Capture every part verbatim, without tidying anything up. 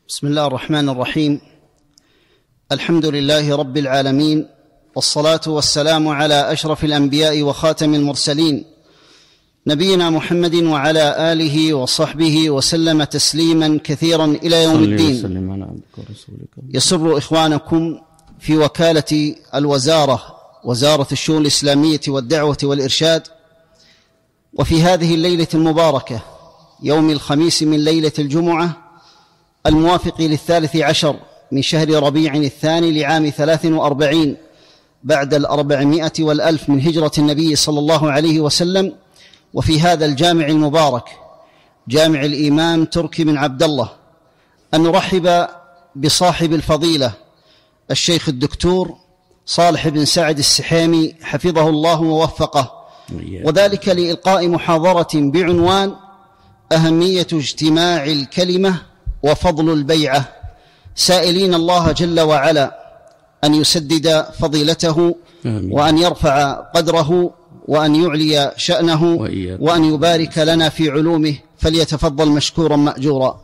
بسم الله الرحمن الرحيم. الحمد لله رب العالمين، والصلاة والسلام على أشرف الأنبياء وخاتم المرسلين، نبينا محمد وعلى آله وصحبه وسلم تسليما كثيرا إلى يوم الدين. يسر إخوانكم في وكالة الوزارة، وزارة الشؤون الإسلامية والدعوة والإرشاد، وفي هذه الليلة المباركة يوم الخميس من ليلة الجمعة الموافق للثالث عشر من شهر ربيع الثاني لعام ثلاث وأربعين بعد الأربعمائة والألف من هجرة النبي صلى الله عليه وسلم، وفي هذا الجامع المبارك جامع الإمام تركي بن عبد الله، أن نرحب بصاحب الفضيلة الشيخ الدكتور صالح بن سعد السحيمي حفظه الله ووفقه، وذلك لإلقاء محاضرة بعنوان أهمية اجتماع الكلمة وفضل البيعة، سائلين الله جل وعلا أن يسدد فضيلته وأن يرفع قدره وأن يعلي شأنه وأن يبارك لنا في علومه، فليتفضل مشكورا مأجورا.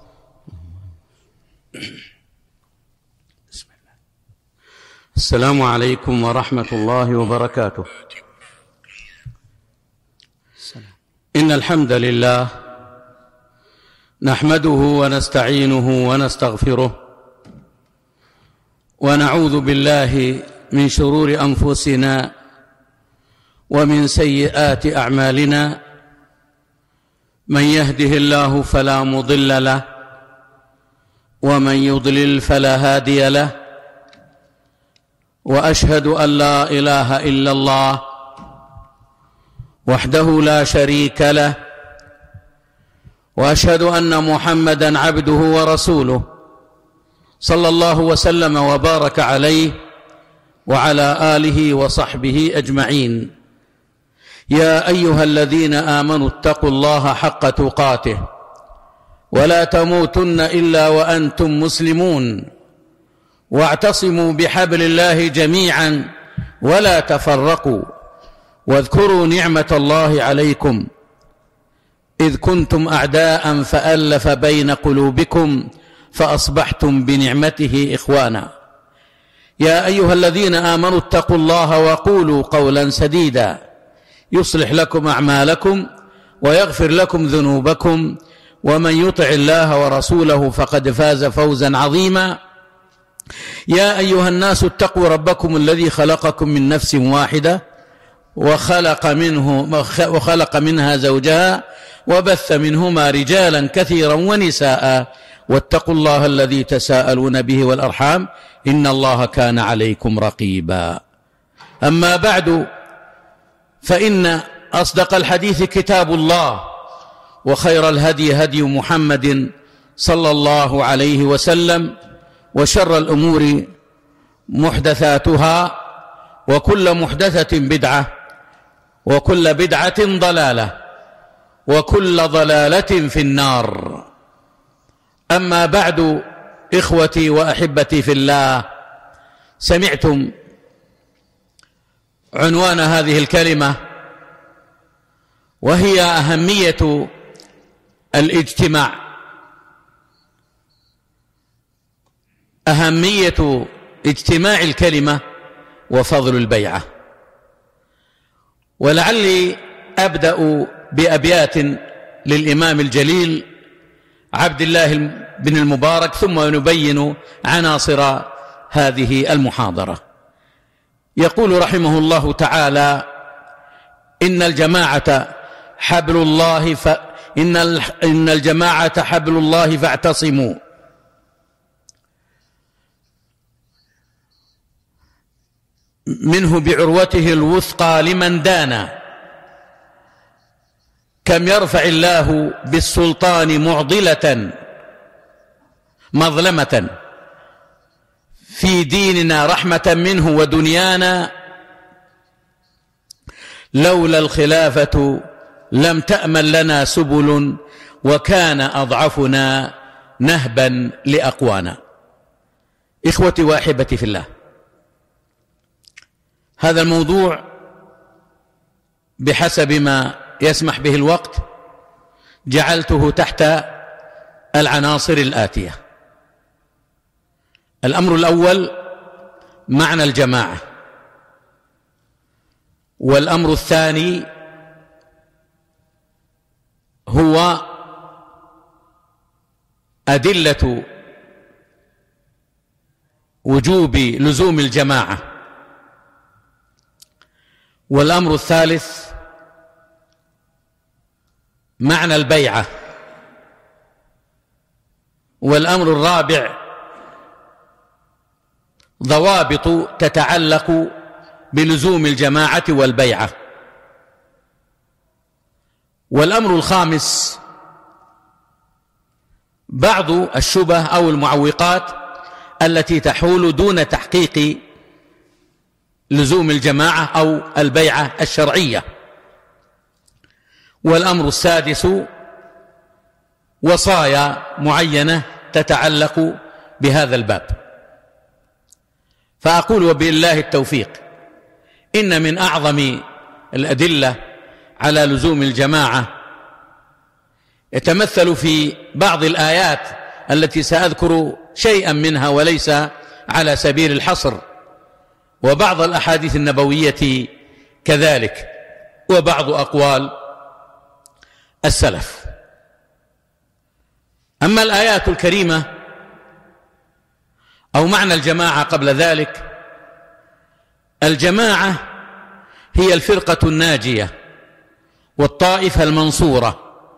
بسم الله. السلام عليكم ورحمة الله وبركاته. إن الحمد لله نحمده ونستعينه ونستغفره، ونعوذ بالله من شرور أنفسنا ومن سيئات أعمالنا، من يهده الله فلا مضل له، ومن يضلل فلا هادي له، وأشهد أن لا إله إلا الله وحده لا شريك له، وأشهد أن محمدًا عبده ورسوله صلى الله وسلم وبارك عليه وعلى آله وصحبه أجمعين. يا أيها الذين آمنوا اتقوا الله حق تقاته ولا تموتن إلا وأنتم مسلمون، واعتصموا بحبل الله جميعا ولا تفرقوا، واذكروا نعمة الله عليكم إذ كنتم أعداء فألف بين قلوبكم فأصبحتم بنعمته إخوانا. يا أيها الذين آمنوا اتقوا الله وقولوا قولا سديدا يصلح لكم أعمالكم ويغفر لكم ذنوبكم، ومن يطع الله ورسوله فقد فاز فوزا عظيما. يا أيها الناس اتقوا ربكم الذي خلقكم من نفس واحدة وخلق منه وخلق منها زوجها وبث منهما رجالا كثيرا ونساء، واتقوا الله الذي تساءلون به والأرحام إن الله كان عليكم رقيبا. أما بعد، فإن أصدق الحديث كتاب الله، وخير الهدي هدي محمد صلى الله عليه وسلم، وشر الأمور محدثاتها، وكل محدثة بدعة، وكل بدعة ضلالة، وكل ضلالة في النار. أما بعد، إخوتي وأحبتي في الله، سمعتم عنوان هذه الكلمة، وهي أهمية الاجتماع، أهمية اجتماع الكلمة وفضل البيعة. ولعلي أبدأ بأبيات للإمام الجليل عبد الله بن المبارك، ثم نبين عناصر هذه المحاضرة. يقول رحمه الله تعالى: إن الجماعة حبل الله ف... إن, ال... إن الجماعة حبل الله فاعتصموا. منه بعروته الوثقى لمن دانا، كم يرفع الله بالسلطان معضلة مظلمة، في ديننا رحمة منه ودنيانا، لولا الخلافة لم تأمن لنا سبل، وكان أضعفنا نهبا لأقوانا. إخوتي وأحبتي في الله، هذا الموضوع بحسب ما يسمح به الوقت جعلته تحت العناصر الآتية. الأمر الأول معنى الجماعة، والأمر الثاني هو أدلة وجوب لزوم الجماعة، والأمر الثالث معنى البيعة، والأمر الرابع ضوابط تتعلق بلزوم الجماعة والبيعة، والأمر الخامس بعض الشبه أو المعوقات التي تحول دون تحقيق لزوم الجماعة أو البيعة الشرعية، والأمر السادس وصايا معينة تتعلق بهذا الباب. فأقول وبالله التوفيق إن من أعظم الأدلة على لزوم الجماعة يتمثل في بعض الآيات التي سأذكر شيئا منها وليس على سبيل الحصر، وبعض الأحاديث النبوية كذلك، وبعض أقوال السلف. أما الآيات الكريمة أو معنى الجماعة قبل ذلك، الجماعة هي الفرقة الناجية والطائفة المنصورة،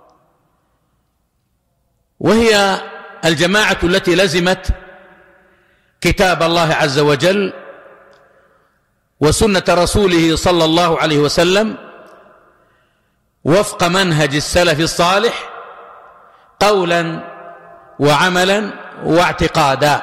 وهي الجماعة التي لزمت كتاب الله عز وجل وسنة رسوله صلى الله عليه وسلم وفق منهج السلف الصالح قولا وعملا واعتقادا،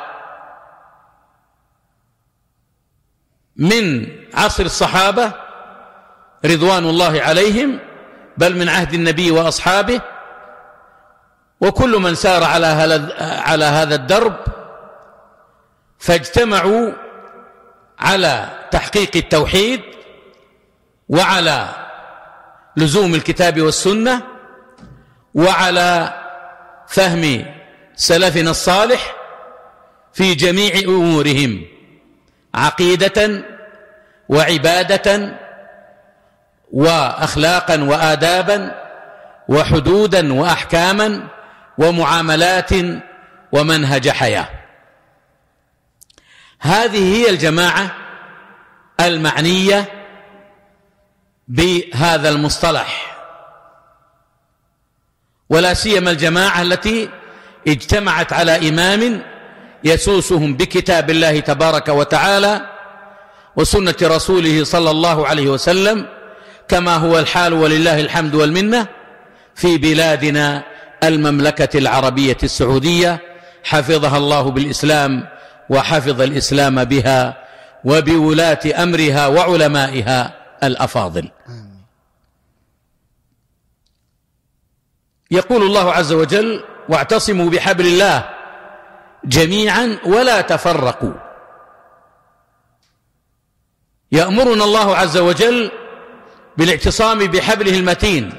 من عصر الصحابة رضوان الله عليهم، بل من عهد النبي وأصحابه، وكل من سار على على هذا الدرب، فاجتمعوا على تحقيق التوحيد وعلى لزوم الكتاب والسنة وعلى فهم سلفنا الصالح في جميع أمورهم، عقيدة وعبادة وأخلاقا وآدابا وحدودا وأحكاما ومعاملات ومنهج حياة. هذه هي الجماعة المعنية بهذا المصطلح، ولا سيما الجماعة التي اجتمعت على إمام يسوسهم بكتاب الله تبارك وتعالى وسنة رسوله صلى الله عليه وسلم، كما هو الحال ولله الحمد والمنة في بلادنا المملكة العربية السعودية، حفظها الله بالإسلام وحفظ الإسلام بها وبولاة أمرها وعلمائها الأفاضل. يقول الله عز وجل: واعتصموا بحبل الله جميعا ولا تفرقوا. يأمرنا الله عز وجل بالاعتصام بحبله المتين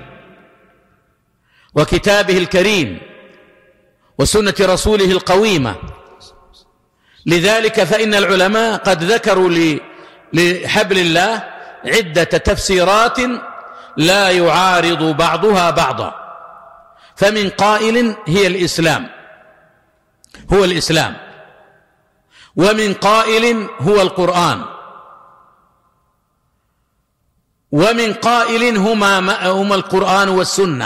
وكتابه الكريم وسنة رسوله القويمة. لذلك فإن العلماء قد ذكروا لحبل الله عدة تفسيرات لا يعارض بعضها بعضا، فمن قائل هي الإسلام هو الإسلام، ومن قائل هو القرآن، ومن قائل هما, هما القرآن والسنة،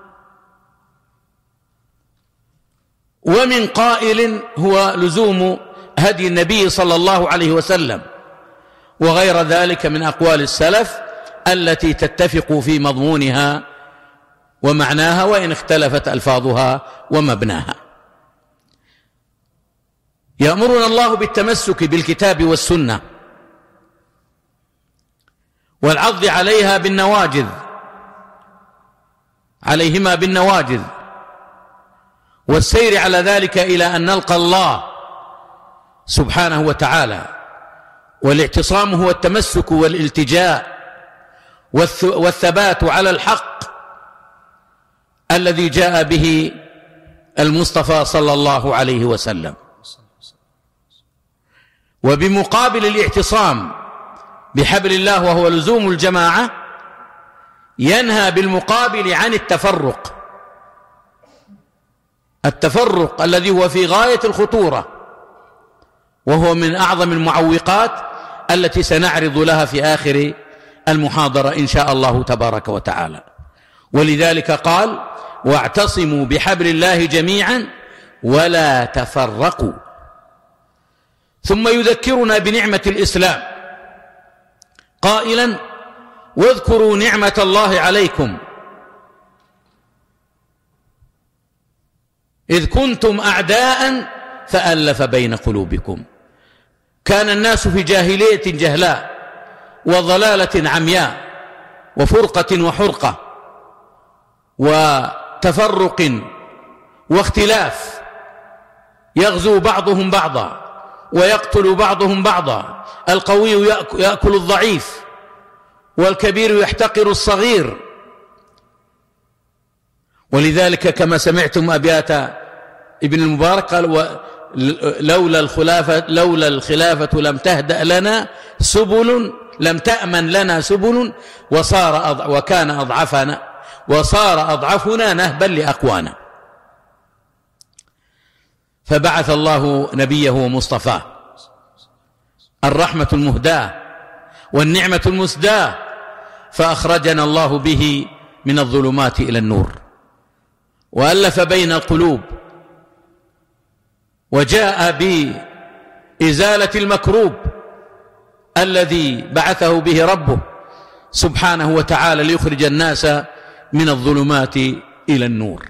ومن قائل هو لزوم هدي النبي صلى الله عليه وسلم، وغير ذلك من أقوال السلف التي تتفق في مضمونها ومعناها وإن اختلفت ألفاظها ومبناها. يأمرنا الله بالتمسك بالكتاب والسنة والعض عليها بالنواجذ عليهما بالنواجذ والسير على ذلك إلى أن نلقى الله سبحانه وتعالى. والاعتصام هو التمسك والالتجاء والثبات على الحق الذي جاء به المصطفى صلى الله عليه وسلم. وبمقابل الاعتصام بحبل الله وهو لزوم الجماعة ينهى بالمقابل عن التفرق، التفرق الذي هو في غاية الخطورة، وهو من أعظم المعوقات التي سنعرض لها في آخر المحاضرة إن شاء الله تبارك وتعالى. ولذلك قال: واعتصموا بحبل الله جميعا ولا تفرقوا. ثم يذكرنا بنعمة الإسلام قائلا: واذكروا نعمة الله عليكم إذ كنتم أعداء فألف بين قلوبكم. كان الناس في جاهلية جهلاء وضلالة عمياء وفرقة وحرقة وتفرق واختلاف، يغزو بعضهم بعضا ويقتل بعضهم بعضا، القوي يأكل الضعيف والكبير يحتقر الصغير. ولذلك كما سمعتم أبيات ابن المبارك قال: لولا الخلافة لولا الخلافة لم تهدأ لنا سبل، لم تأمن لنا سبل، وصار أضع وكان أضعفنا وصار أضعفنا نهبا لأقوانا. فبعث الله نبيه ومصطفاه الرحمة المهداة والنعمة المسداة، فأخرجنا الله به من الظلمات إلى النور، وألف بين القلوب، وجاء بإزالة المكروب الذي بعثه به ربه سبحانه وتعالى ليخرج الناس من الظلمات إلى النور.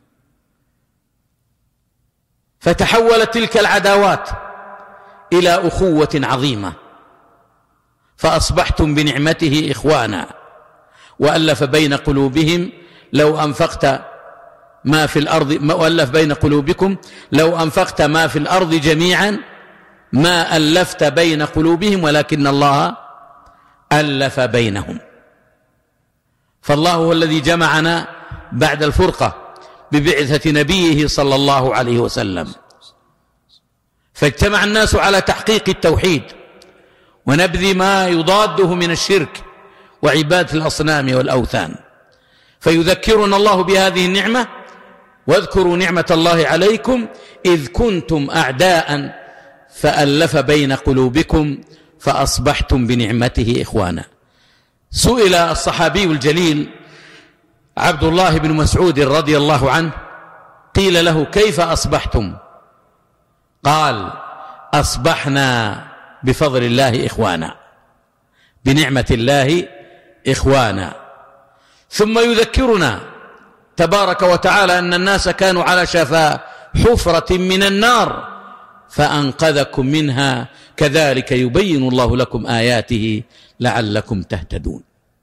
فتحولت تلك العداوات إلى أخوة عظيمة، فأصبحتم بنعمته إخوانا، وألف بين قلوبهم لو أنفقت ما في الأرض وألف بين قلوبكم لو أنفقت ما في الأرض جميعا ما ألفت بين قلوبهم ولكن الله ألف بينهم. فالله هو الذي جمعنا بعد الفرقة ببعثة نبيه صلى الله عليه وسلم، فاجتمع الناس على تحقيق التوحيد ونبذ ما يضاده من الشرك وعبادة الأصنام والأوثان. فيذكرنا الله بهذه النعمة: واذكروا نعمة الله عليكم إذ كنتم أعداء فألف بين قلوبكم فأصبحتم بنعمته إخوانا. سئل الصحابي الجليل عبد الله بن مسعود رضي الله عنه، قيل له: كيف أصبحتم؟ قال: أصبحنا بفضل الله إخوانا، بنعمة الله إخوانا. ثم يذكرنا تبارك وتعالى أن الناس كانوا على شفا حفرة من النار فأنقذكم منها، كذلك يبين الله لكم آياته لعلكم تهتدون.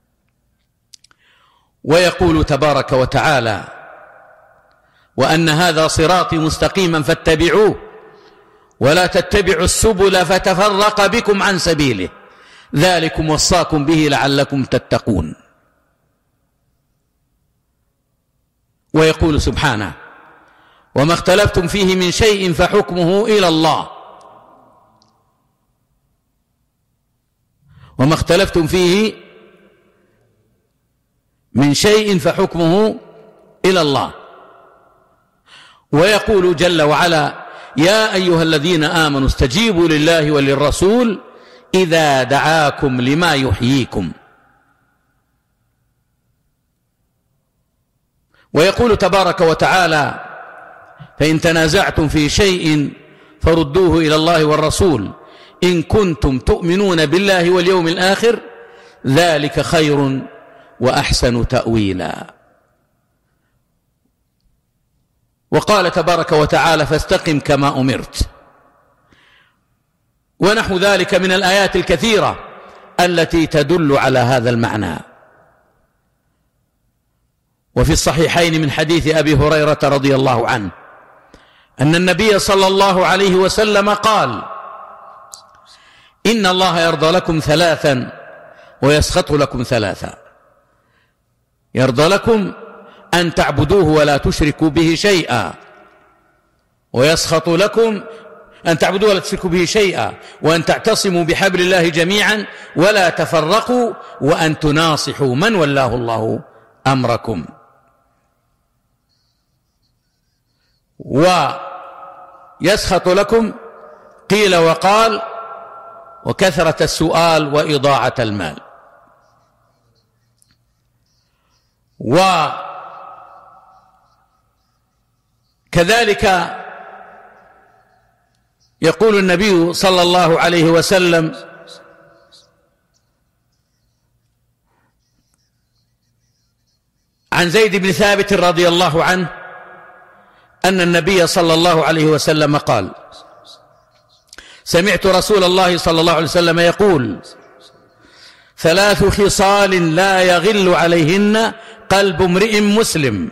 ويقول تبارك وتعالى: وأن هذا صراطي مستقيما فاتبعوه ولا تتبعوا السبل فتفرق بكم عن سبيله ذلكم وصاكم به لعلكم تتقون. ويقول سبحانه: وما اختلفتم فيه من شيء فحكمه إلى الله وما اختلفتم فيه من شيء فحكمه إلى الله. ويقول جل وعلا: يا أيها الذين آمنوا استجيبوا لله وللرسول إذا دعاكم لما يحييكم. ويقول تبارك وتعالى: فإن تنازعتم في شيء فردوه إلى الله والرسول إن كنتم تؤمنون بالله واليوم الآخر ذلك خير وأحسن تأويلا. وقال تبارك وتعالى: فاستقم كما أمرت. ونحو ذلك من الآيات الكثيرة التي تدل على هذا المعنى. وفي الصحيحين من حديث أبي هريرة رضي الله عنه أن النبي صلى الله عليه وسلم قال: إن الله يرضى لكم ثلاثا ويسخط لكم ثلاثا. يرضى لكم أن تعبدوه ولا تشركوا به شيئا، ويسخط لكم أن تعبدوا ولا تشركوا به شيئا، وأن تعتصموا بحبل الله جميعا ولا تفرقوا، وأن تناصحوا من ولاه الله أمركم. ويسخط لكم قيل وقال وكثرة السؤال وإضاعة المال. وكذلك يقول النبي صلى الله عليه وسلم: عن زيد بن ثابت رضي الله عنه أن النبي صلى الله عليه وسلم قال: سمعت رسول الله صلى الله عليه وسلم يقول: ثلاث خصال لا يغل عليهن قلب امرئ مسلم: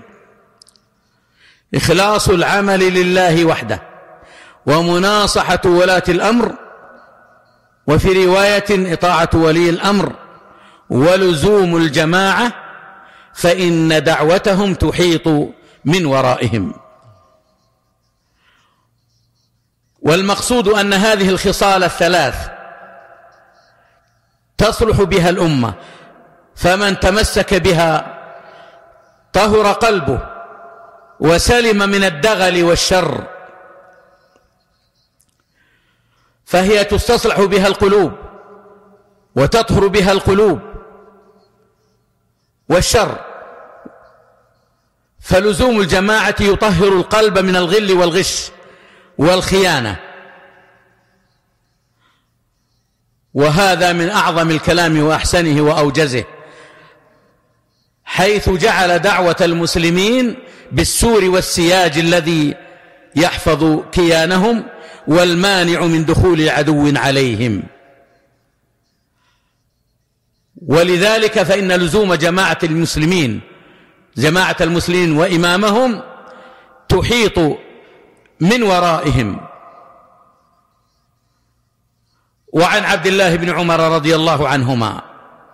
إخلاص العمل لله وحده، ومناصحة ولاة الأمر، وفي رواية إطاعة ولي الأمر، ولزوم الجماعة، فإن دعوتهم تحيط من ورائهم. والمقصود أن هذه الخصال الثلاث تصلح بها الأمة، فمن تمسك بها طهر قلبه وسلم من الدغل والشر، فهي تستصلح بها القلوب وتطهر بها القلوب والشر. فلزوم الجماعة يطهر القلب من الغل والغش والخيانة، وهذا من أعظم الكلام وأحسنه وأوجزه، حيث جعل دعوة المسلمين بالسور والسياج الذي يحفظ كيانهم والمانع من دخول عدو عليهم. ولذلك فإن لزوم جماعة المسلمين جماعة المسلمين وإمامهم تحيط من ورائهم. وعن عبد الله بن عمر رضي الله عنهما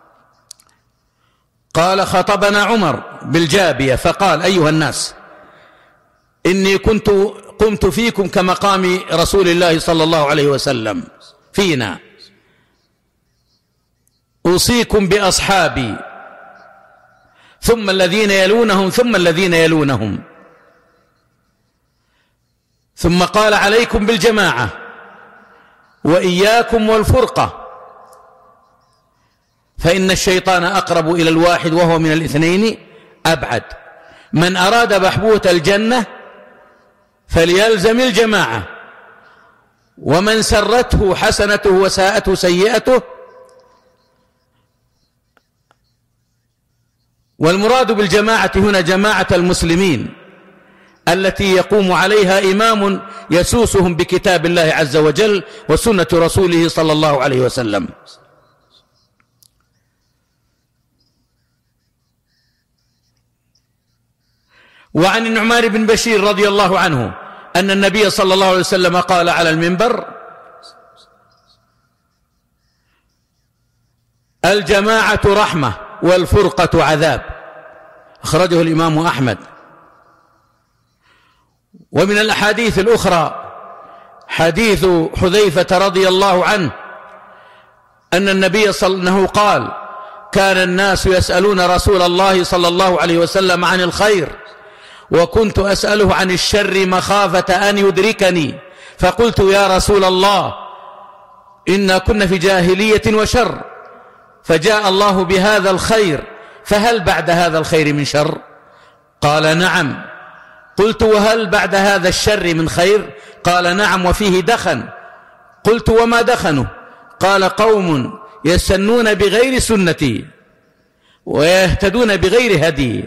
قال: خطبنا عمر بالجابية فقال: أيها الناس، إني كنت قمت فيكم كمقام رسول الله صلى الله عليه وسلم فينا، أوصيكم بأصحابي ثم الذين يلونهم ثم الذين يلونهم، ثم قال: عليكم بالجماعة وإياكم والفرقة، فإن الشيطان أقرب إلى الواحد وهو من الاثنين أبعد، من أراد بحبوة الجنة فليلزم الجماعة، ومن سرته حسنته وساءته سيئته. والمراد بالجماعة هنا جماعة المسلمين التي يقوم عليها إمام يسوسهم بكتاب الله عز وجل وسنة رسوله صلى الله عليه وسلم. وعن النعمان بن بشير رضي الله عنه أن النبي صلى الله عليه وسلم قال على المنبر: الجماعة رحمة والفرقة عذاب، أخرجه الإمام أحمد. ومن الأحاديث الأخرى حديث حذيفة رضي الله عنه أن النبي صلى الله عليه وسلم قال: كان الناس يسألون رسول الله صلى الله عليه وسلم عن الخير، وكنت أسأله عن الشر مخافة أن يدركني، فقلت: يا رسول الله، إنا كنا في جاهلية وشر، فجاء الله بهذا الخير، فهل بعد هذا الخير من شر؟ قال: نعم. قلت: وهل بعد هذا الشر من خير؟ قال: نعم، وفيه دخن. قلت: وما دخنه؟ قال: قوم يستنون بغير سنتي ويهتدون بغير هدي،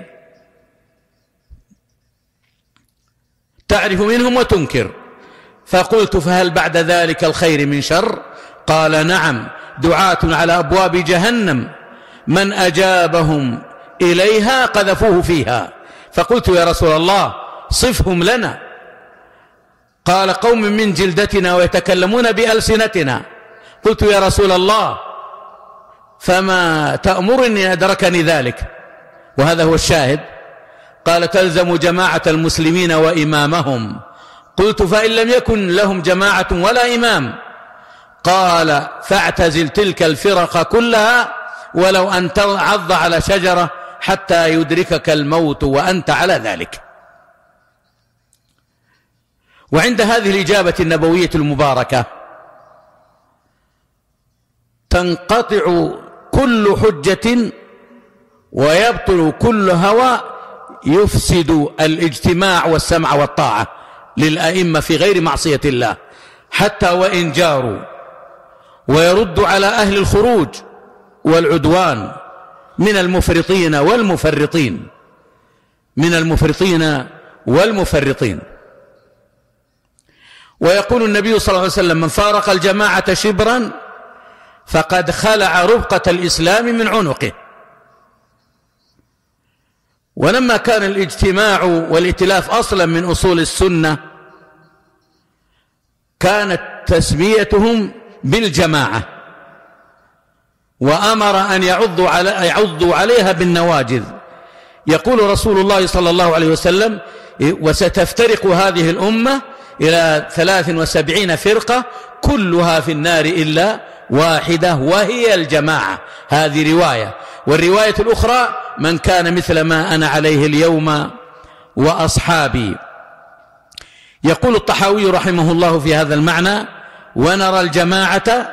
تعرف منهم وتنكر. فقلت: فهل بعد ذلك الخير من شر؟ قال: نعم، دعاة على أبواب جهنم، من أجابهم إليها قذفوه فيها. فقلت: يا رسول الله، صفهم لنا. قال: قوم من جلدتنا ويتكلمون بألسنتنا. قلت: يا رسول الله، فما تأمرني أدركني ذلك؟ وهذا هو الشاهد. قال: تلزم جماعة المسلمين وإمامهم، قلت فإن لم يكن لهم جماعة ولا إمام؟ قال فاعتزل تلك الفرق كلها ولو أن تعض على شجرة حتى يدركك الموت وأنت على ذلك. وعند هذه الإجابة النبوية المباركة تنقطع كل حجة ويبطل كل هوى يفسد الاجتماع والسمع والطاعة للأئمة في غير معصية الله حتى وإن جاروا، ويرد على أهل الخروج والعدوان من المفرطين والمفرطين من المفرطين والمفرطين. ويقول النبي صلى الله عليه وسلم: من فارق الجماعة شبرا فقد خلع ربقة الإسلام من عنقه. ولما كان الاجتماع والائتلاف أصلا من أصول السنة كانت تسميتهم بالجماعة، وأمر أن يعضوا, على يعضوا عليها بالنواجذ. يقول رسول الله صلى الله عليه وسلم: وستفترق هذه الأمة إلى ثلاث وسبعين فرقة كلها في النار إلا واحدة وهي الجماعة. هذه رواية. والرواية الأخرى: من كان مثل ما أنا عليه اليوم وأصحابي. يقول الطحاوي رحمه الله في هذا المعنى: ونرى الجماعة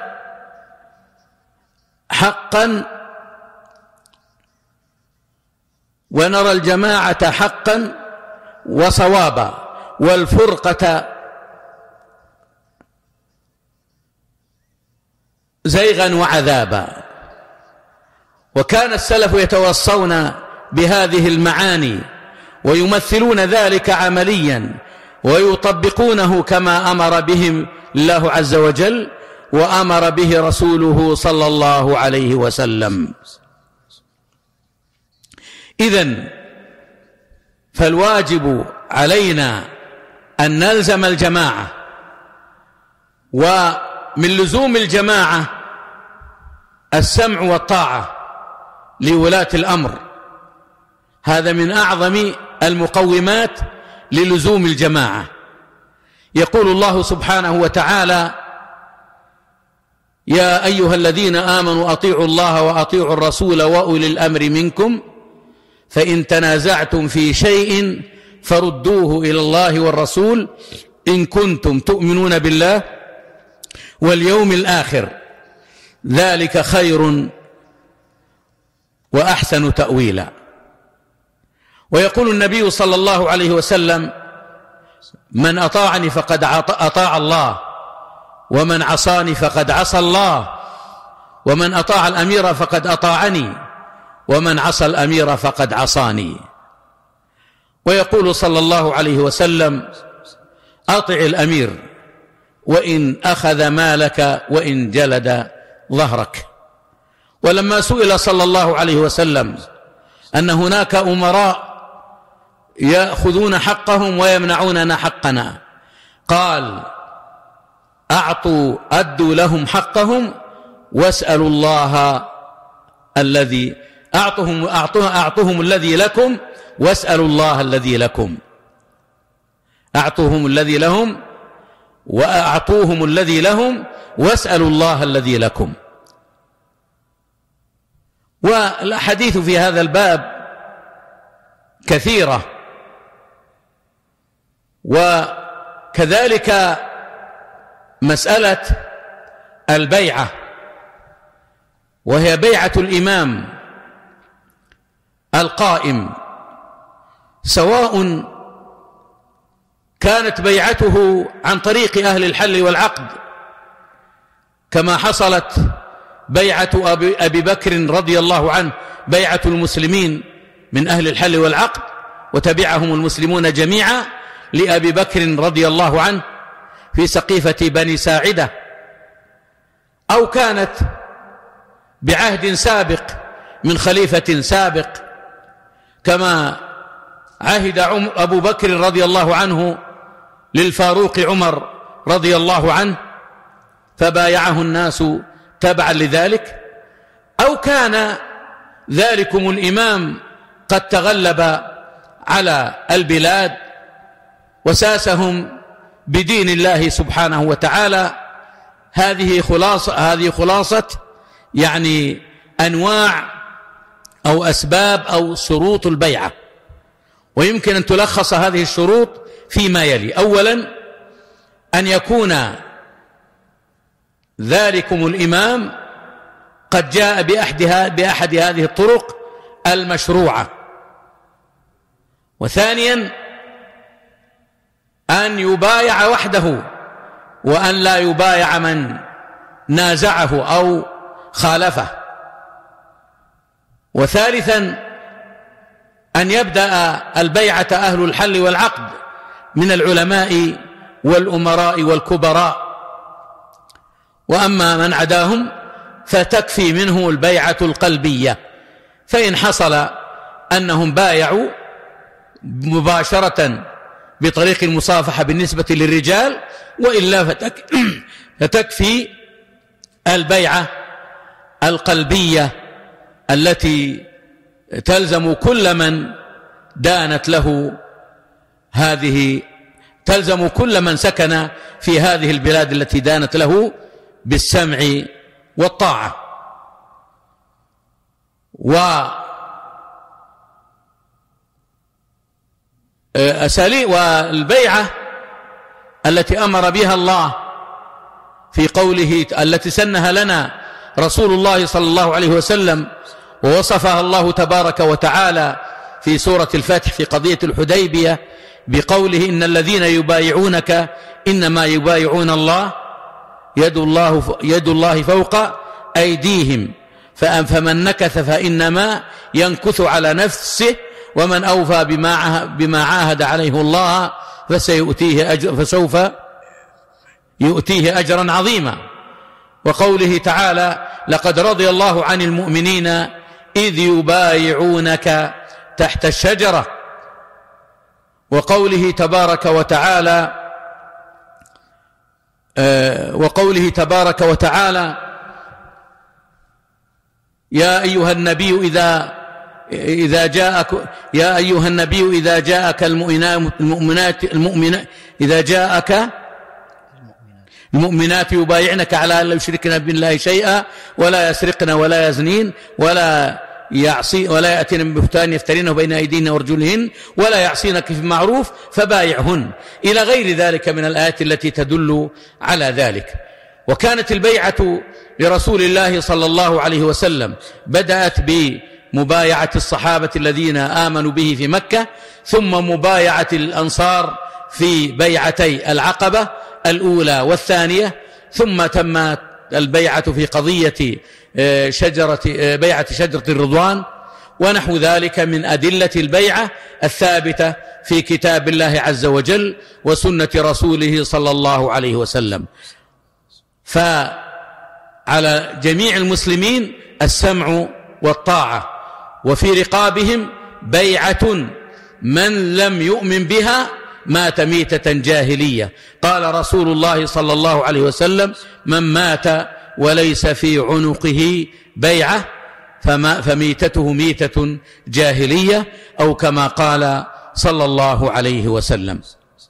حقا ونرى الجماعة حقا وصوابا، والفرقة زيغا وعذابا. وكان السلف يتوصون بهذه المعاني ويمثلون ذلك عمليا ويطبقونه كما أمر بهم الله عز وجل وأمر به رسوله صلى الله عليه وسلم. إذن فالواجب علينا أن نلزم الجماعة، ومن لزوم الجماعة السمع والطاعة لولاة الأمر. هذا من أعظم المقومات للزوم الجماعة. يقول الله سبحانه وتعالى: يا أيها الذين آمنوا أطيعوا الله وأطيعوا الرسول وأولي الأمر منكم فإن تنازعتم في شيء فردوه إلى الله والرسول إن كنتم تؤمنون بالله واليوم الآخر ذلك خير وأحسن تأويلا. ويقول النبي صلى الله عليه وسلم: من أطاعني فقد أطاع الله، ومن عصاني فقد عصى الله، ومن أطاع الأمير فقد أطاعني، ومن عصى الأمير فقد عصاني. ويقول صلى الله عليه وسلم: أطع الأمير وإن أخذ مالك وإن جلد ظهرك. ولما سئل صلى الله عليه وسلم أن هناك أمراء يأخذون حقهم ويمنعوننا حقنا، قال: أعطوا أدوا لهم حقهم واسألوا الله الذي أعطهم, أعطوهم الذي لكم واسألوا الله الذي لكم. أعطوهم الذي لهم وأعطوهم الذي لهم واسألوا الله الذي لكم. والحديث في هذا الباب كثيرة. وكذلك مسألة البيعة، وهي بيعة الإمام القائم، سواء كانت بيعته عن طريق أهل الحل والعقد كما حصلت بيعة أبي بكر رضي الله عنه، بيعة المسلمين من أهل الحل والعقد وتبعهم المسلمون جميعا لأبي بكر رضي الله عنه في سقيفة بني ساعدة، أو كانت بعهد سابق من خليفة سابق كما عهد أبو بكر رضي الله عنه للفاروق عمر رضي الله عنه فبايعه الناس تبعا لذلك، أو كان ذلكم الإمام قد تغلب على البلاد وساسهم بدين الله سبحانه وتعالى. هذه خلاصة هذه خلاصة يعني أنواع أو أسباب أو شروط البيعة. ويمكن أن تلخص هذه الشروط فيما يلي: أولا، أن يكون ذلكم الإمام قد جاء بأحدها بأحد هذه الطرق المشروعة. وثانيا، أن يبايع وحده وأن لا يبايع من نازعه أو خالفه. وثالثا، أن يبدأ البيعة أهل الحل والعقد من العلماء والأمراء والكبراء، وأما من عداهم فتكفي منه البيعة القلبية. فإن حصل أنهم بايعوا مباشرة بطريق المصافحة بالنسبة للرجال، وإلا فتك فتكفي البيعة القلبية التي تلزم كل من دانت له هذه تلزم كل من سكن في هذه البلاد التي دانت له بالسمع والطاعة. وأساليب والبيعة التي أمر بها الله في قوله التي سنها لنا رسول الله صلى الله عليه وسلم ووصفها الله تبارك وتعالى في سورة الفتح في قضية الحديبية بقوله: إن الذين يبايعونك إنما يبايعون الله يد الله يد الله فوق أيديهم فمن نكث فإنما ينكث على نفسه ومن أوفى بما عاهد عليه الله فسيؤتيه أجر فسوف يؤتيه أجرا عظيما. وقوله تعالى: لقد رضي الله عن المؤمنين إذ يبايعونك تحت الشجرة. وقوله تبارك وتعالى آه وقوله تبارك وتعالى: يا أيها النبي إذا إذا جاءك يا أيها النبي إذا جاءك المؤمنات المؤمنات إذا جاءك المؤمنات يبايعنك على أن لا يشركن بالله شيئا ولا يسرقن ولا يزنين ولا يعصي ولا يأتين ببهتان يفترينه بين أيديهن وارجلهن ولا يعصينك في معروف فبايعهن، إلى غير ذلك من الآيات التي تدل على ذلك. وكانت البيعة لرسول الله صلى الله عليه وسلم بدأت بمبايعة الصحابة الذين آمنوا به في مكة، ثم مبايعة الأنصار في بيعتي العقبة الأولى والثانية، ثم تمت البيعة في قضية شجرة بيعة شجرة الرضوان ونحو ذلك من أدلة البيعة الثابتة في كتاب الله عز وجل وسنة رسوله صلى الله عليه وسلم. فعلى جميع المسلمين السمع والطاعة، وفي رقابهم بيعة من لم يؤمن بها مات ميتة جاهلية. قال رسول الله صلى الله عليه وسلم: من مات وليس في عنقه بيعة فما فميتته ميتة جاهلية، أو كما قال صلى الله عليه وسلم.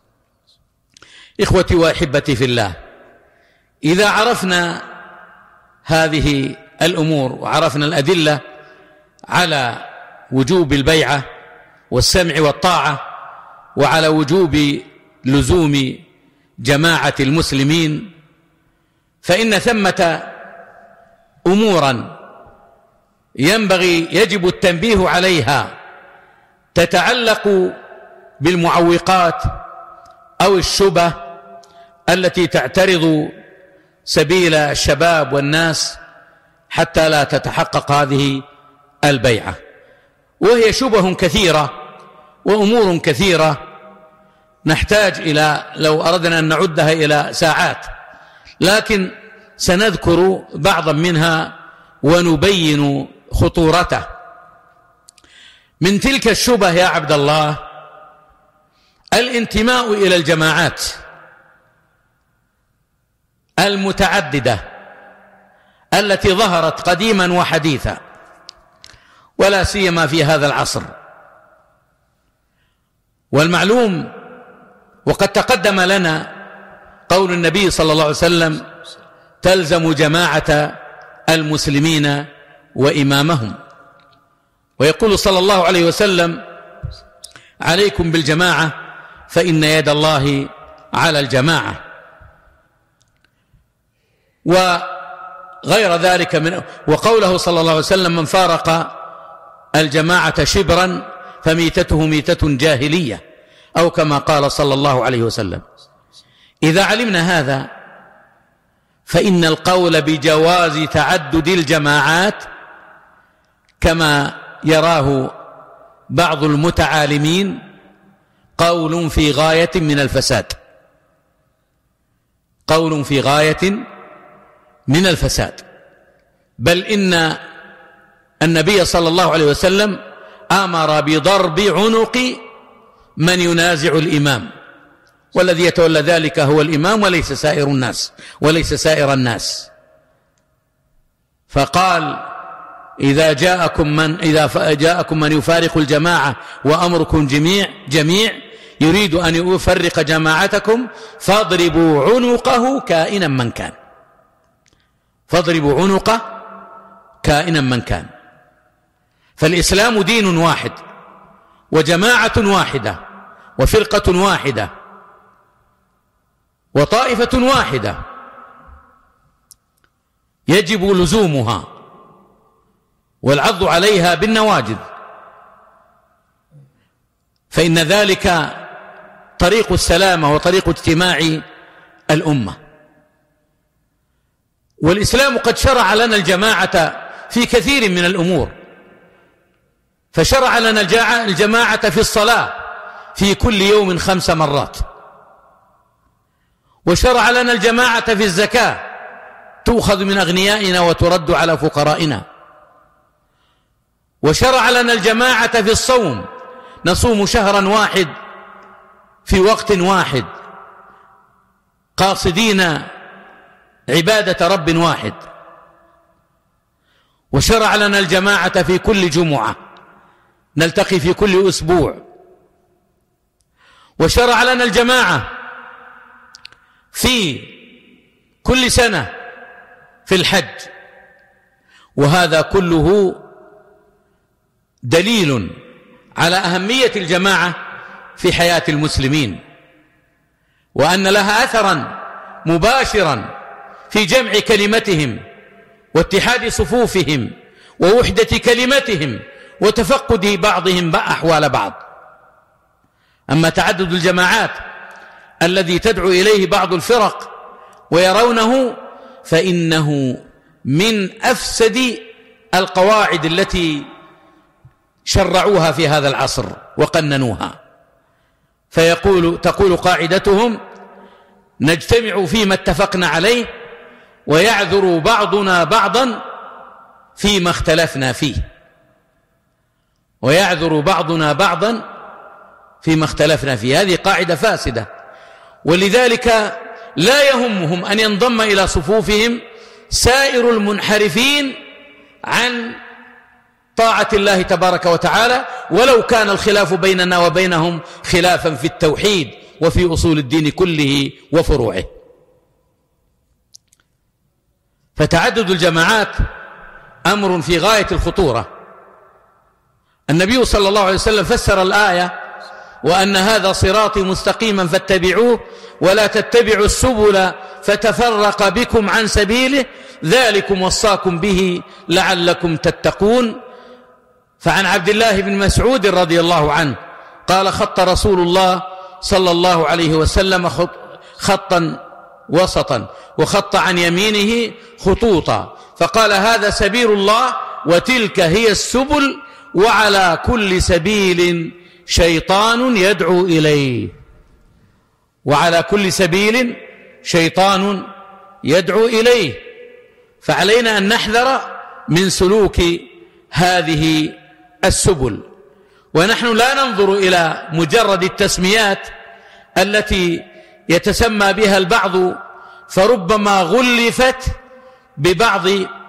إخوتي وأحبتي في الله، إذا عرفنا هذه الأمور وعرفنا الأدلة على وجوب البيعة والسمع والطاعة وعلى وجوب لزوم جماعة المسلمين، فإن ثمة أمورا ينبغي يجب التنبيه عليها تتعلق بالمعوقات أو الشبه التي تعترض سبيل الشباب والناس حتى لا تتحقق هذه البيعة. وهي شبه كثيرة وأمور كثيرة نحتاج إلى لو أردنا أن نعدها إلى ساعات، لكن سنذكر بعضا منها ونبين خطورته. من تلك الشبه يا عبد الله الانتماء إلى الجماعات المتعددة التي ظهرت قديما وحديثا، ولا سيما في هذا العصر. والمعلوم وقد تقدم لنا قول النبي صلى الله عليه وسلم: تلزم جماعة المسلمين وإمامهم. ويقول صلى الله عليه وسلم: عليكم بالجماعة فإن يد الله على الجماعة. وغير ذلك من وقوله صلى الله عليه وسلم: من فارق الجماعة شبرا فميتته ميتة جاهلية، أو كما قال صلى الله عليه وسلم. إذا علمنا هذا فإن القول بجواز تعدد الجماعات كما يراه بعض المتعالمين قول في غاية من الفساد، قول في غاية من الفساد. بل إن النبي صلى الله عليه وسلم أمر بضرب عنق من ينازع الإمام، والذي يتولى ذلك هو الإمام وليس سائر الناس وليس سائر الناس. فقال: إذا جاءكم من إذا جاءكم من يفارق الجماعة وأمركم جميع جميع يريد أن يفرق جماعتكم فاضربوا عنقه كائنا من كان، فاضربوا عنقه كائنا من كان. فالإسلام دين واحد وجماعة واحدة وفرقة واحدة وطائفة واحدة يجب لزومها والعض عليها بالنواجذ، فإن ذلك طريق السلامة وطريق اجتماع الأمة. والإسلام قد شرع لنا الجماعة في كثير من الأمور، فشرع لنا الجماعة في الصلاة في كل يوم خمس مرات، وشرع لنا الجماعة في الزكاة تؤخذ من أغنيائنا وترد على فقرائنا، وشرع لنا الجماعة في الصوم نصوم شهرا واحد في وقت واحد قاصدين عبادة رب واحد، وشرع لنا الجماعة في كل جمعة نلتقي في كل أسبوع، وشرع لنا الجماعة في كل سنة في الحج. وهذا كله دليل على أهمية الجماعة في حياة المسلمين، وأن لها أثرا مباشرا في جمع كلمتهم واتحاد صفوفهم ووحدة كلمتهم وتفقد بعضهم أحوال بعض. أما تعدد الجماعات الذي تدعو إليه بعض الفرق ويرونه فإنه من أفسد القواعد التي شرعوها في هذا العصر وقننوها. فيقول تقول قاعدتهم: نجتمع فيما اتفقنا عليه ويعذر بعضنا بعضا فيما اختلفنا فيه، ويعذر بعضنا بعضا فيما اختلفنا فيه. هذه قاعدة فاسدة، ولذلك لا يهمهم أن ينضم إلى صفوفهم سائر المنحرفين عن طاعة الله تبارك وتعالى، ولو كان الخلاف بيننا وبينهم خلافا في التوحيد وفي أصول الدين كله وفروعه. فتعدد الجماعات أمر في غاية الخطورة. النبي صلى الله عليه وسلم فسر الآية: وأن هذا صراطي مستقيما فاتبعوه ولا تتبعوا السبل فتفرق بكم عن سبيله ذلكم وصاكم به لعلكم تتقون. فعن عبد الله بن مسعود رضي الله عنه قال: خط رسول الله صلى الله عليه وسلم خطا وسطا وخط عن يمينه خطوطا فقال: هذا سبيل الله وتلك هي السبل وعلى كل سبيل شيطان يدعو إليه. وعلى كل سبيل شيطان يدعو إليه. فعلينا أن نحذر من سلوك هذه السبل. ونحن لا ننظر إلى مجرد التسميات التي يتسمى بها البعض، فربما غلفت ببعض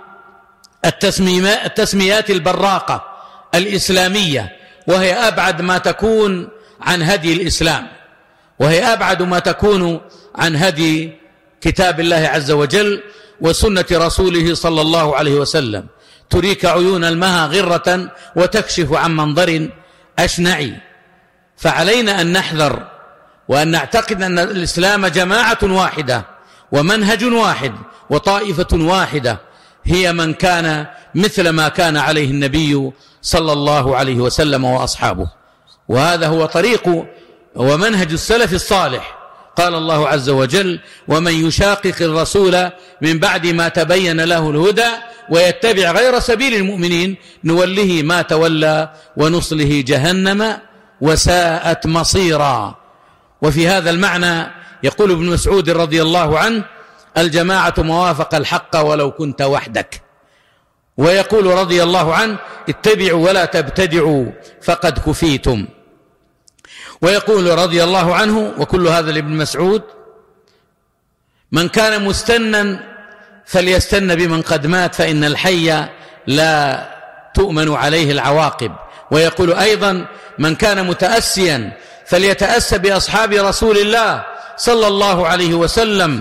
التسميات البراقة الإسلامية، وهي أبعد ما تكون عن هدي الإسلام. وهي أبعد ما تكون عن هدي كتاب الله عز وجل وسنة رسوله صلى الله عليه وسلم. تريك عيون المها غرة وتكشف عن منظر أشنع. فعلينا أن نحذر وأن نعتقد أن الإسلام جماعة واحدة ومنهج واحد وطائفة واحدة، هي من كان مثل ما كان عليه النبي صلى الله عليه وسلم وأصحابه، وهذا هو طريق ومنهج السلف الصالح. قال الله عز وجل: ومن يشاقق الرسول من بعد ما تبين له الهدى ويتبع غير سبيل المؤمنين نوله ما تولى ونصله جهنم وساءت مصيرا. وفي هذا المعنى يقول ابن مسعود رضي الله عنه: الجماعة موافق الحق ولو كنت وحدك. ويقول رضي الله عنه: اتبعوا ولا تبتدعوا فقد كفيتم. ويقول رضي الله عنه، وكل هذا لابن مسعود: من كان مستنا فليستن بمن قد مات فإن الحي لا تؤمن عليه العواقب. ويقول أيضا: من كان متأسيا فليتأسى بأصحاب رسول الله صلى الله عليه وسلم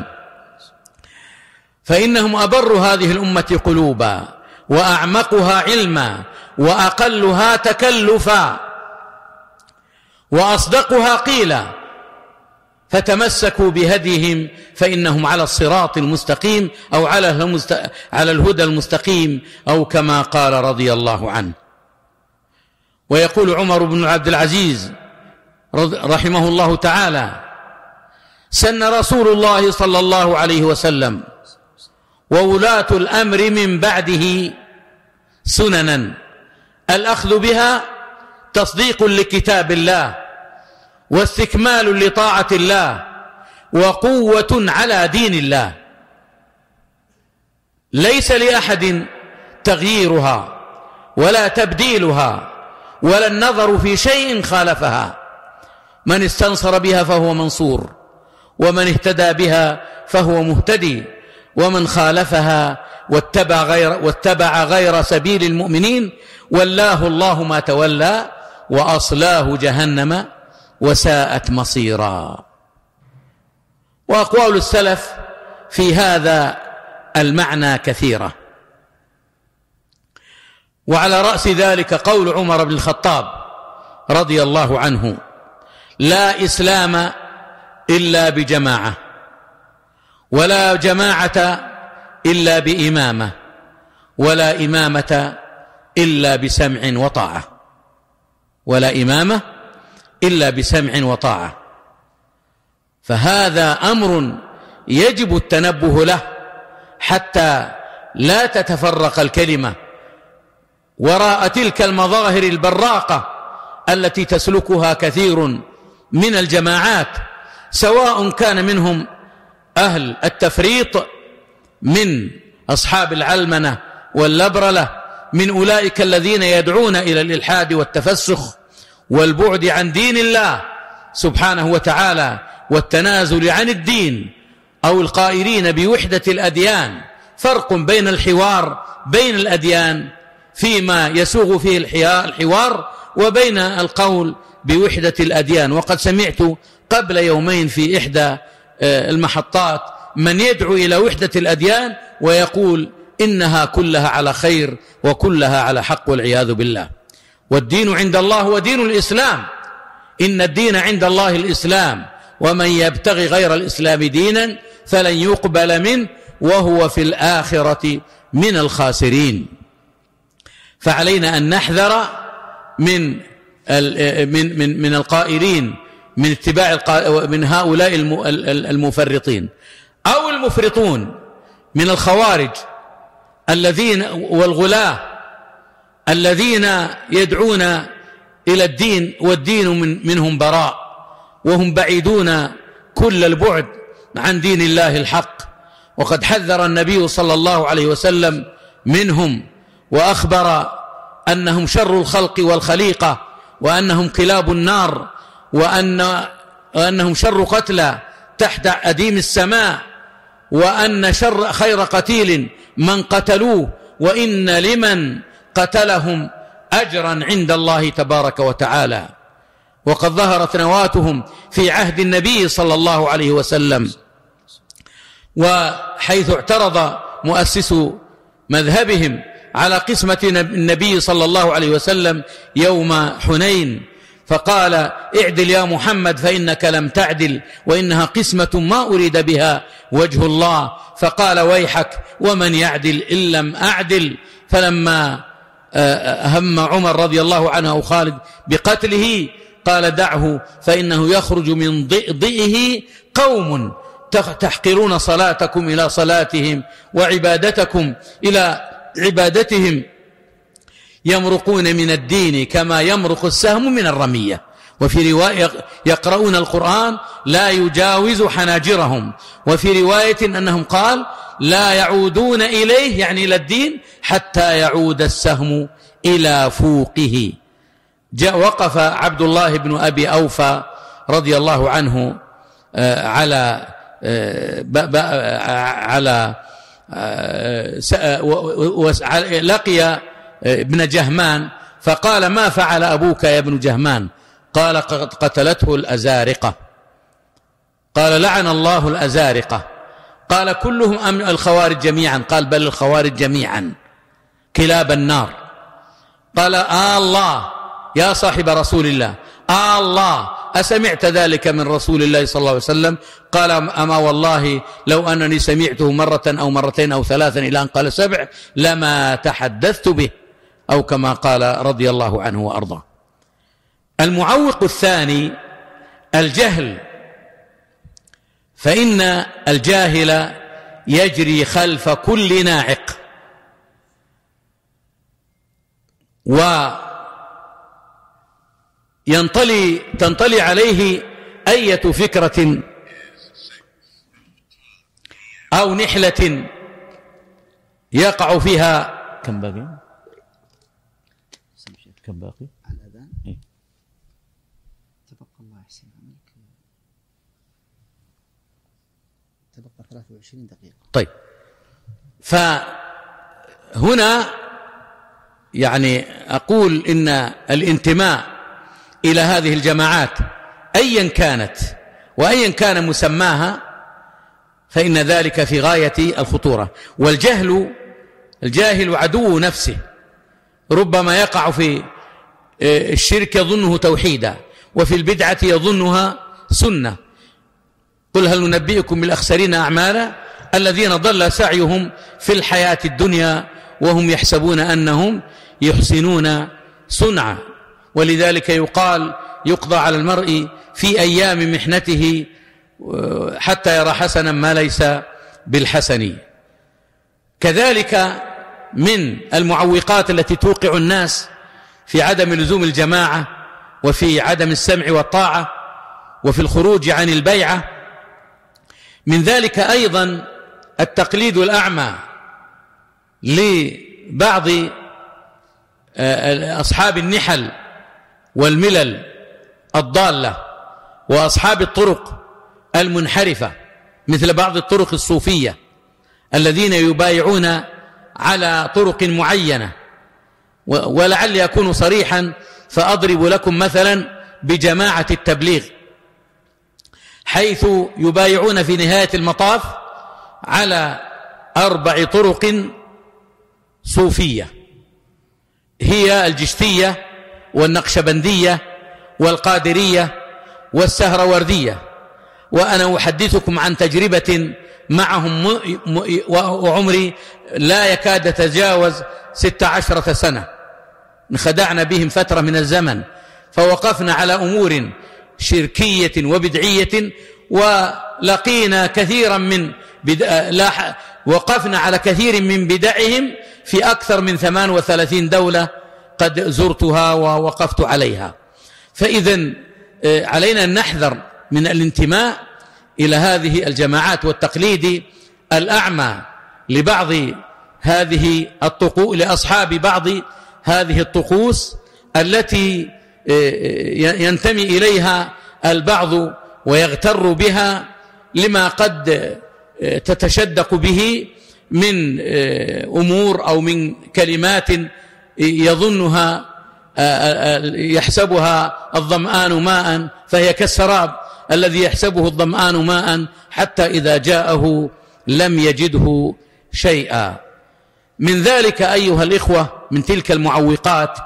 فإنهم أبر هذه الأمة قلوبا وأعمقها علما وأقلها تكلفا وأصدقها قيلا، فتمسكوا بهديهم فإنهم على الصراط المستقيم أو على على الهدى المستقيم، أو كما قال رضي الله عنه. ويقول عمر بن عبد العزيز رحمه الله تعالى: سن رسول الله صلى الله عليه وسلم وولاة الأمر من بعده سننا الأخذ بها تصديق لكتاب الله واستكمال لطاعة الله وقوة على دين الله، ليس لأحد تغييرها ولا تبديلها ولا النظر في شيء خالفها. من استنصر بها فهو منصور، ومن اهتدى بها فهو مهتدي، ومن خالفها واتبع غير, واتبع غير سبيل المؤمنين ولاه الله ما تولى وأصلاه جهنم وساءت مصيرا. وأقوال السلف في هذا المعنى كثيرة، وعلى رأس ذلك قول عمر بن الخطاب رضي الله عنه: لا إسلام إلا بجماعة، ولا جماعة إلا بإمامة، ولا إمامة إلا بسمع وطاعة، ولا إمامة إلا بسمع وطاعة. فهذا أمر يجب التنبه له حتى لا تتفرق الكلمة وراء تلك المظاهر البراقة التي تسلكها كثير من الجماعات، سواء كان منهم أهل التفريط من أصحاب العلمنة واللبرلة، من أولئك الذين يدعون إلى الإلحاد والتفسخ والبعد عن دين الله سبحانه وتعالى والتنازل عن الدين، أو القائلين بوحدة الأديان. فرق بين الحوار بين الأديان فيما يسوغ فيه الحوار وبين القول بوحدة الأديان. وقد سمعت قبل يومين في إحدى المحطات من يدعو إلى وحدة الأديان ويقول إنها كلها على خير وكلها على حق والعياذ بالله. والدين عند الله هو دين الإسلام، إن الدين عند الله الإسلام، ومن يبتغي غير الإسلام دينا فلن يقبل منه وهو في الآخرة من الخاسرين. فعلينا أن نحذر من من من من القائلين من اتباع من هؤلاء المفرطين أو المفرطون من الخوارج الذين والغلاة الذين يدعون إلى الدين والدين من منهم براء، وهم بعيدون كل البعد عن دين الله الحق. وقد حذر النبي صلى الله عليه وسلم منهم وأخبر أنهم شر الخلق والخليقة، وأنهم كلاب النار، وأن وأنهم شر قتلى تحت أديم السماء، وأن شر خير قتيل من قتلوه، وإن لمن قتلهم أجرا عند الله تبارك وتعالى. وقد ظهرت نواتهم في عهد النبي صلى الله عليه وسلم، وحيث اعترض مؤسس مذهبهم على قسمة النبي صلى الله عليه وسلم يوم حنين فقال: اعدل يا محمد فإنك لم تعدل، وإنها قسمة ما أريد بها وجه الله. فقال: ويحك ومن يعدل إن لم أعدل. فلما هم عمر رضي الله عنه أو خالد بقتله قال: دعه فإنه يخرج من ضئضئه قوم تحقرون صلاتكم إلى صلاتهم وعبادتكم إلى عبادتهم، يمرقون من الدين كما يمرق السهم من الرمية. وفي رواية يقرؤون القرآن لا يجاوز حناجرهم، وفي رواية أنهم قال: لا يعودون إليه يعني إلى الدين حتى يعود السهم إلى فوقه. جاء وقف عبد الله بن أبي أوفى رضي الله عنه على على لقي ابن جهمان فقال: ما فعل أبوك يا ابن جهمان؟ قال: قد قتلته الأزارقة. قال: لعن الله الأزارقة. قال: كلهم أم الخوارج جميعا؟ قال: بل الخوارج جميعا كلاب النار. قال: آه الله يا صاحب رسول الله، آه الله أسمعت ذلك من رسول الله صلى الله عليه وسلم؟ قال: أما والله لو أنني سمعته مرة أو مرتين أو ثلاثا إلى أن قال سبع لما تحدثت به، أو كما قال رضي الله عنه وأرضاه. المعوق الثاني الجهل، فإن الجاهل يجري خلف كل ناعق، وينطلي تنطلي عليه أية فكرة أو نحلة يقع فيها. كم باقي؟ كم باقي؟ الأذان إيه؟ تبقى الله يحسن عليك، تبقى ثلاث وعشرين دقيقة. طيب، فهنا يعني أقول إن الانتماء إلى هذه الجماعات أيا كانت وأيا كان مسماها فإن ذلك في غاية الخطورة. والجهل الجاهل عدو نفسه، ربما يقع في الشرك يظنه توحيدا، وفي البدعة يظنها سنة. قل هل ننبئكم بالأخسرين أعمالا الذين ضل سعيهم في الحياة الدنيا وهم يحسبون أنهم يحسنون صنعا. ولذلك يقال يقضى على المرء في أيام محنته حتى يرى حسنا ما ليس بالحسن. كذلك من المعوقات التي توقع الناس في عدم لزوم الجماعة وفي عدم السمع والطاعة وفي الخروج عن البيعة، من ذلك أيضا التقليد الأعمى لبعض أصحاب النحل والملل الضالة وأصحاب الطرق المنحرفة، مثل بعض الطرق الصوفية الذين يبايعون على طرق معينة. ولعل يكون صريحا فأضرب لكم مثلا بجماعة التبليغ، حيث يبايعون في نهاية المطاف على أربع طرق صوفية، هي الجشتية والنقشبندية والقادرية والسهروردية. وأنا أحدثكم عن تجربة معهم وعمري لا يكاد تجاوز ست عشرة سنة، انخدعنا بهم فترة من الزمن، فوقفنا على أمور شركية وبدعية، ولقينا كثيرا من بدع... لا... وقفنا على كثير من بدعهم في أكثر من ثمان وثلاثين دولة قد زرتها ووقفت عليها. فإذن علينا أن نحذر من الانتماء إلى هذه الجماعات والتقليد الأعمى لبعض هذه الطقوس، لأصحاب بعض هذه الطقوس التي ينتمي إليها البعض ويغتر بها لما قد تتشدق به من أمور أو من كلمات يظنها يحسبها الظمآن ماء فهي كالسراب الذي يحسبه الظمآن ماء حتى إذا جاءه لم يجده شيئا. من ذلك أيها الإخوة، من تلك المعوقات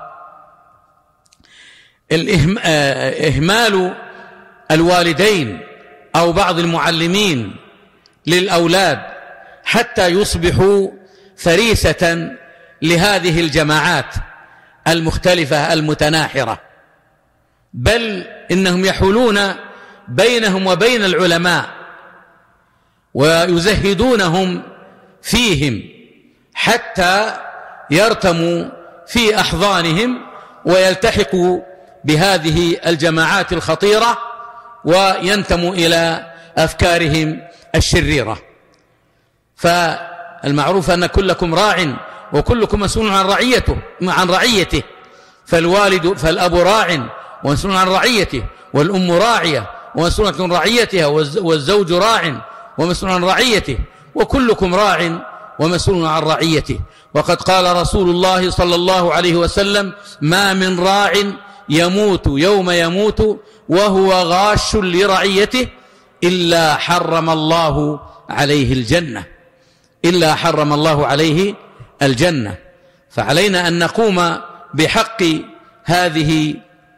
إهمال الوالدين أو بعض المعلمين للأولاد حتى يصبحوا فريسة لهذه الجماعات المختلفة المتناحرة، بل إنهم يحولون بينهم وبين العلماء ويزهدونهم فيهم حتى يرتموا في أحضانهم ويلتحقوا بهذه الجماعات الخطيرة وينتموا إلى أفكارهم الشريرة. فالمعروف أن كلكم راع وكلكم مسؤول عن رعيته عن رعيته فالوالد فالأب راع ومسؤول عن رعيته، والأم راعية ومسؤول عن رعيتها، والزوج راع ومسؤول عن رعيته، وكلكم راع ومسؤول عن رعيته. وقد قال رسول الله صلى الله عليه وسلم: ما من راع يموت يوم يموت وهو غاش لرعيته إلا حرم الله عليه الجنة إلا حرم الله عليه الجنة. فعلينا أن نقوم بحق هذه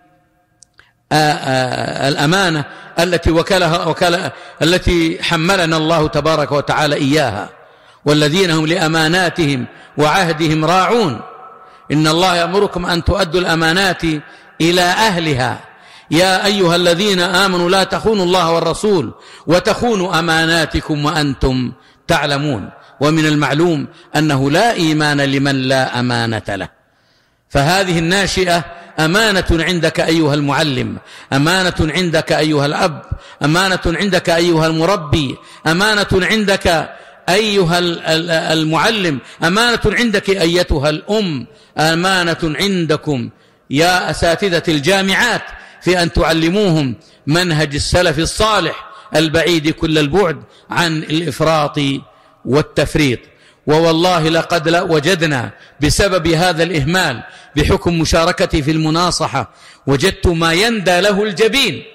الأمانة التي وكلها وكل التي حملنا الله تبارك وتعالى إياها. والذين هم لأماناتهم وعهدهم راعون. إن الله يأمركم أن تؤدوا الأمانات إلى أهلها يا أيها الذين آمنوا لا تخونوا الله والرسول وتخونوا أماناتكم وأنتم تعلمون. ومن المعلوم أنه لا إيمان لمن لا أمانة له. فهذه الناشئة أمانة عندك أيها المعلم، أمانة عندك أيها الأب، أمانة عندك أيها المربي، أمانة عندك أيها المعلم، أمانة عندك أيتها الأم، أمانة عندكم يا أساتذة الجامعات في أن تعلموهم منهج السلف الصالح البعيد كل البعد عن الإفراط والتفريط. ووالله لقد وجدنا بسبب هذا الإهمال بحكم مشاركتي في المناصحة وجدت ما يندى له الجبين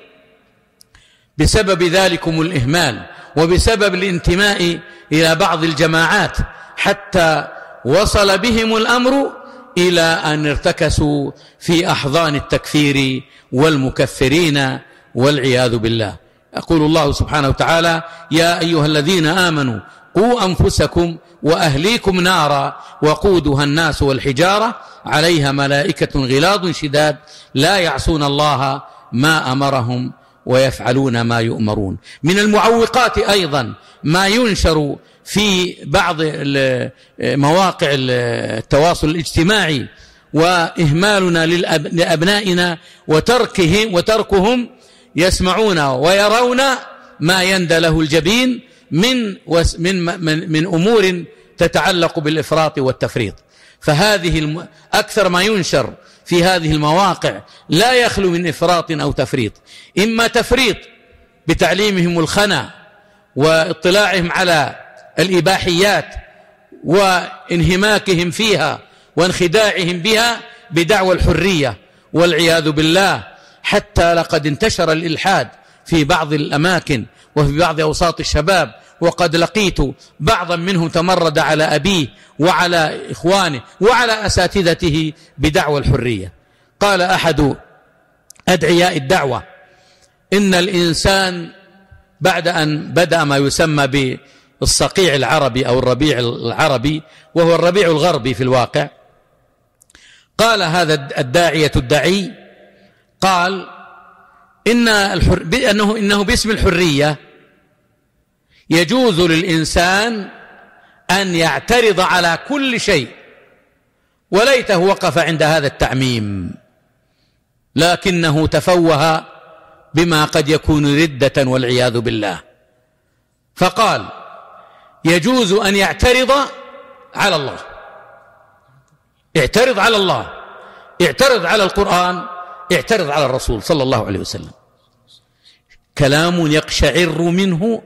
بسبب ذلكم الإهمال وبسبب الانتماء إلى بعض الجماعات، حتى وصل بهم الأمر إلى أن ارتكسوا في أحضان التكفير والمكفرين والعياذ بالله. يقول الله سبحانه وتعالى: يا أيها الذين آمنوا قوا أنفسكم وأهليكم نارا وقودها الناس والحجارة عليها ملائكة غلاظ شداد لا يعصون الله ما أمرهم ويفعلون ما يؤمرون. من المعوقات أيضا ما ينشر في بعض مواقع التواصل الاجتماعي وإهمالنا لأبنائنا وتركهم, وتركهم يسمعون ويرون ما يندى له الجبين من, من, من, من أمور تتعلق بالإفراط والتفريط. فهذه أكثر ما ينشر في هذه المواقع لا يخلو من إفراط أو تفريط، إما تفريط بتعليمهم الخنا واطلاعهم على الإباحيات وانهماكهم فيها وانخداعهم بها بدعوى الحرية والعياذ بالله، حتى لقد انتشر الإلحاد في بعض الأماكن وفي بعض أوساط الشباب، وقد لقيت بعضا منهم تمرد على أبيه وعلى إخوانه وعلى أساتذته بدعوى الحرية. قال أحد أدعياء الدعوة: إن الإنسان بعد أن بدأ ما يسمى بالصقيع العربي أو الربيع العربي وهو الربيع الغربي في الواقع، قال هذا الداعية الدعي قال إن الحر... أنه إنه باسم الحرية يجوز للإنسان أن يعترض على كل شيء، وليته وقف عند هذا التعميم، لكنه تفوه بما قد يكون ردة والعياذ بالله. فقال: يجوز أن يعترض على الله، اعترض على الله، اعترض على القرآن، اعترض على الرسول صلى الله عليه وسلم. كلام يقشعر منه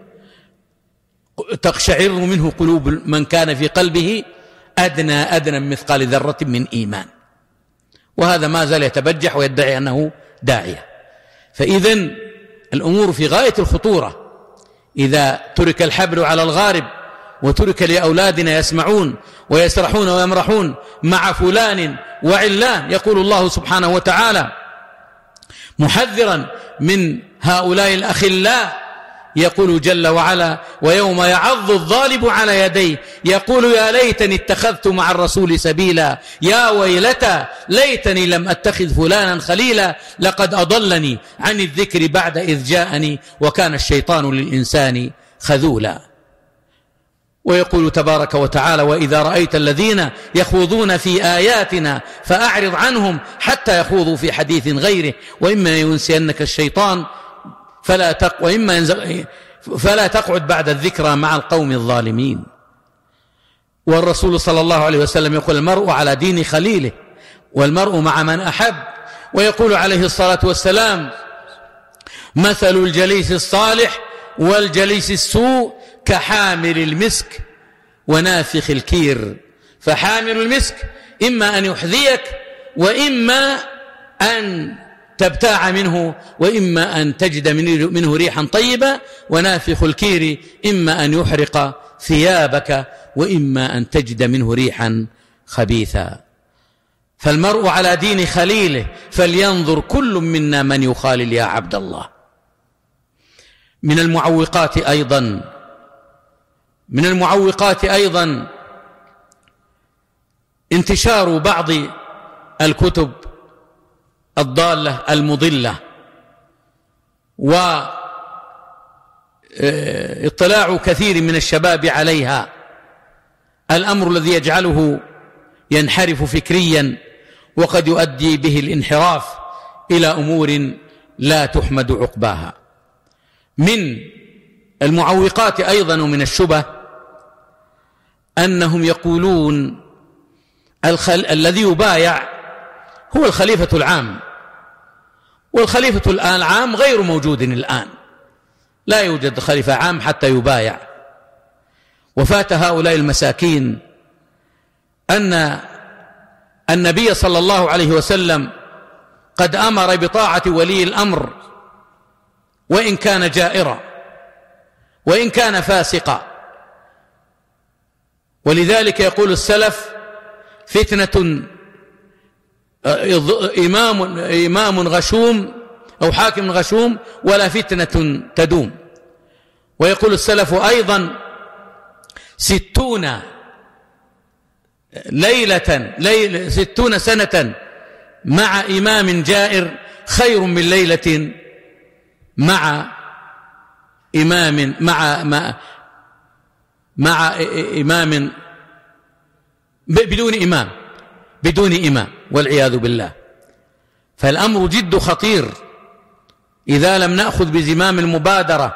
تقشعر منه قلوب من كان في قلبه أدنى أدنى من مثقال ذرة من إيمان. وهذا ما زال يتبجح ويدعي أنه داعية. فإذن الأمور في غاية الخطورة. إذا ترك الحبل على الغارب وترك لأولادنا يسمعون ويسرحون ويمرحون مع فلان وعلان، يقول الله سبحانه وتعالى محذرا من هؤلاء الأخلاء، يقول جل وعلا: ويوم يعض الظالم على يديه يقول يا ليتني اتخذت مع الرسول سبيلا، يا ويلتى ليتني لم أتخذ فلانا خليلا، لقد أضلني عن الذكر بعد إذ جاءني وكان الشيطان للإنسان خذولا. ويقول تبارك وتعالى: وإذا رأيت الذين يخوضون في آياتنا فأعرض عنهم حتى يخوضوا في حديث غيره وإما ينسينك الشيطان فلا تق وإما ينزغ فلا تقعد بعد الذكرى مع القوم الظالمين. والرسول صلى الله عليه وسلم يقول: المرء على دين خليله والمرء مع من أحب. ويقول عليه الصلاة والسلام: مثل الجليس الصالح والجليس السوء كحامل المسك ونافخ الكير. فحامل المسك إما أن يحذيك وإما أن تبتاع منه وإما أن تجد منه ريحا طيبة، ونافخ الكير إما أن يحرق ثيابك وإما أن تجد منه ريحا خبيثا. فالمرء على دين خليله فلينظر كل منا من يخالل يا عبد الله. من المعوقات أيضا من المعوقات أيضا انتشار بعض الكتب الضالة المضلة واطلاع كثير من الشباب عليها، الأمر الذي يجعله ينحرف فكريا وقد يؤدي به الانحراف إلى أمور لا تحمد عقباها. من المعوقات أيضا ومن الشبه أنهم يقولون الخل... الذي يبايع هو الخليفة العام، والخليفة العام غير موجود الآن، لا يوجد خليفة عام حتى يبايع. وفات هؤلاء المساكين أن النبي صلى الله عليه وسلم قد أمر بطاعة ولي الأمر وإن كان جائرا وإن كان فاسقا. ولذلك يقول السلف: فتنة إمام, إمام غشوم أو حاكم غشوم ولا فتنة تدوم. ويقول السلف أيضا: ستون ليلة ليلة ستون سنة مع إمام جائر خير من ليلة مع إمام مع مع, مع إمام بدون إمام بدون إمام والعياذ بالله. فالأمر جد خطير إذا لم نأخذ بزمام المبادرة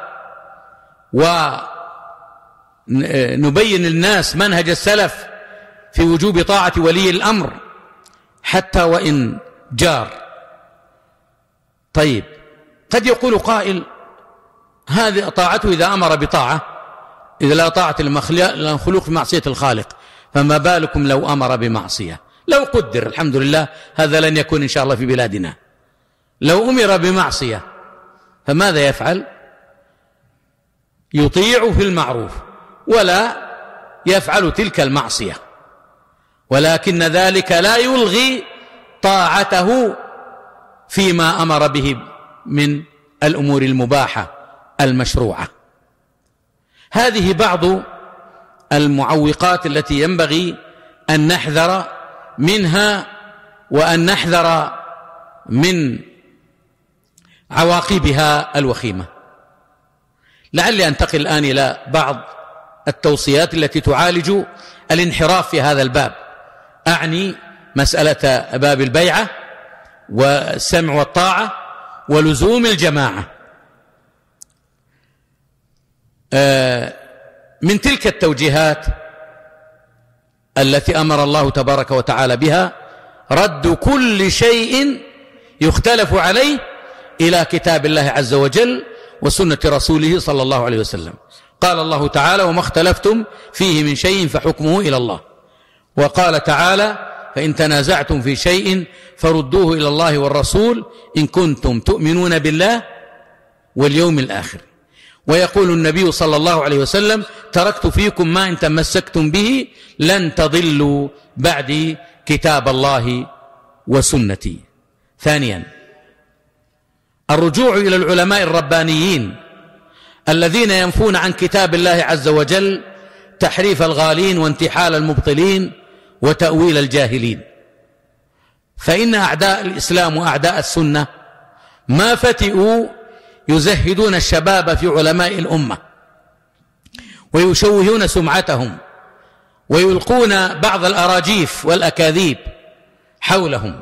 ونبين للناس منهج السلف في وجوب طاعة ولي الأمر حتى وإن جار. طيب، قد يقول قائل: هذه طاعته إذا أمر بطاعة، إذا لا طاعة للمخلوق في معصية الخالق، فما بالكم لو أمر بمعصية؟ لو قدر، الحمد لله هذا لن يكون إن شاء الله في بلادنا، لو أمر بمعصية فماذا يفعل؟ يطيع في المعروف ولا يفعل تلك المعصية، ولكن ذلك لا يلغي طاعته فيما أمر به من الأمور المباحة المشروعة. هذه بعض المعوقات التي ينبغي أن نحذر منها وأن نحذر من عواقبها الوخيمة. لعلي أنتقل الآن إلى بعض التوصيات التي تعالج الانحراف في هذا الباب، أعني مسألة باب البيعة والسمع والطاعة ولزوم الجماعة. من تلك التوجيهات التي أمر الله تبارك وتعالى بها رد كل شيء يختلف عليه إلى كتاب الله عز وجل وسنة رسوله صلى الله عليه وسلم. قال الله تعالى: وما اختلفتم فيه من شيء فحكمه إلى الله. وقال تعالى: فإن تنازعتم في شيء فردوه إلى الله والرسول إن كنتم تؤمنون بالله واليوم الآخر. ويقول النبي صلى الله عليه وسلم: تركت فيكم ما إن تمسكتم به لن تضلوا بعدي كتاب الله وسنتي. ثانيا، الرجوع إلى العلماء الربانيين الذين ينفون عن كتاب الله عز وجل تحريف الغالين وانتحال المبطلين وتأويل الجاهلين. فإن أعداء الإسلام وأعداء السنة ما فتئوا يزهدون الشباب في علماء الأمة ويشوهون سمعتهم ويلقون بعض الأراجيف والأكاذيب حولهم.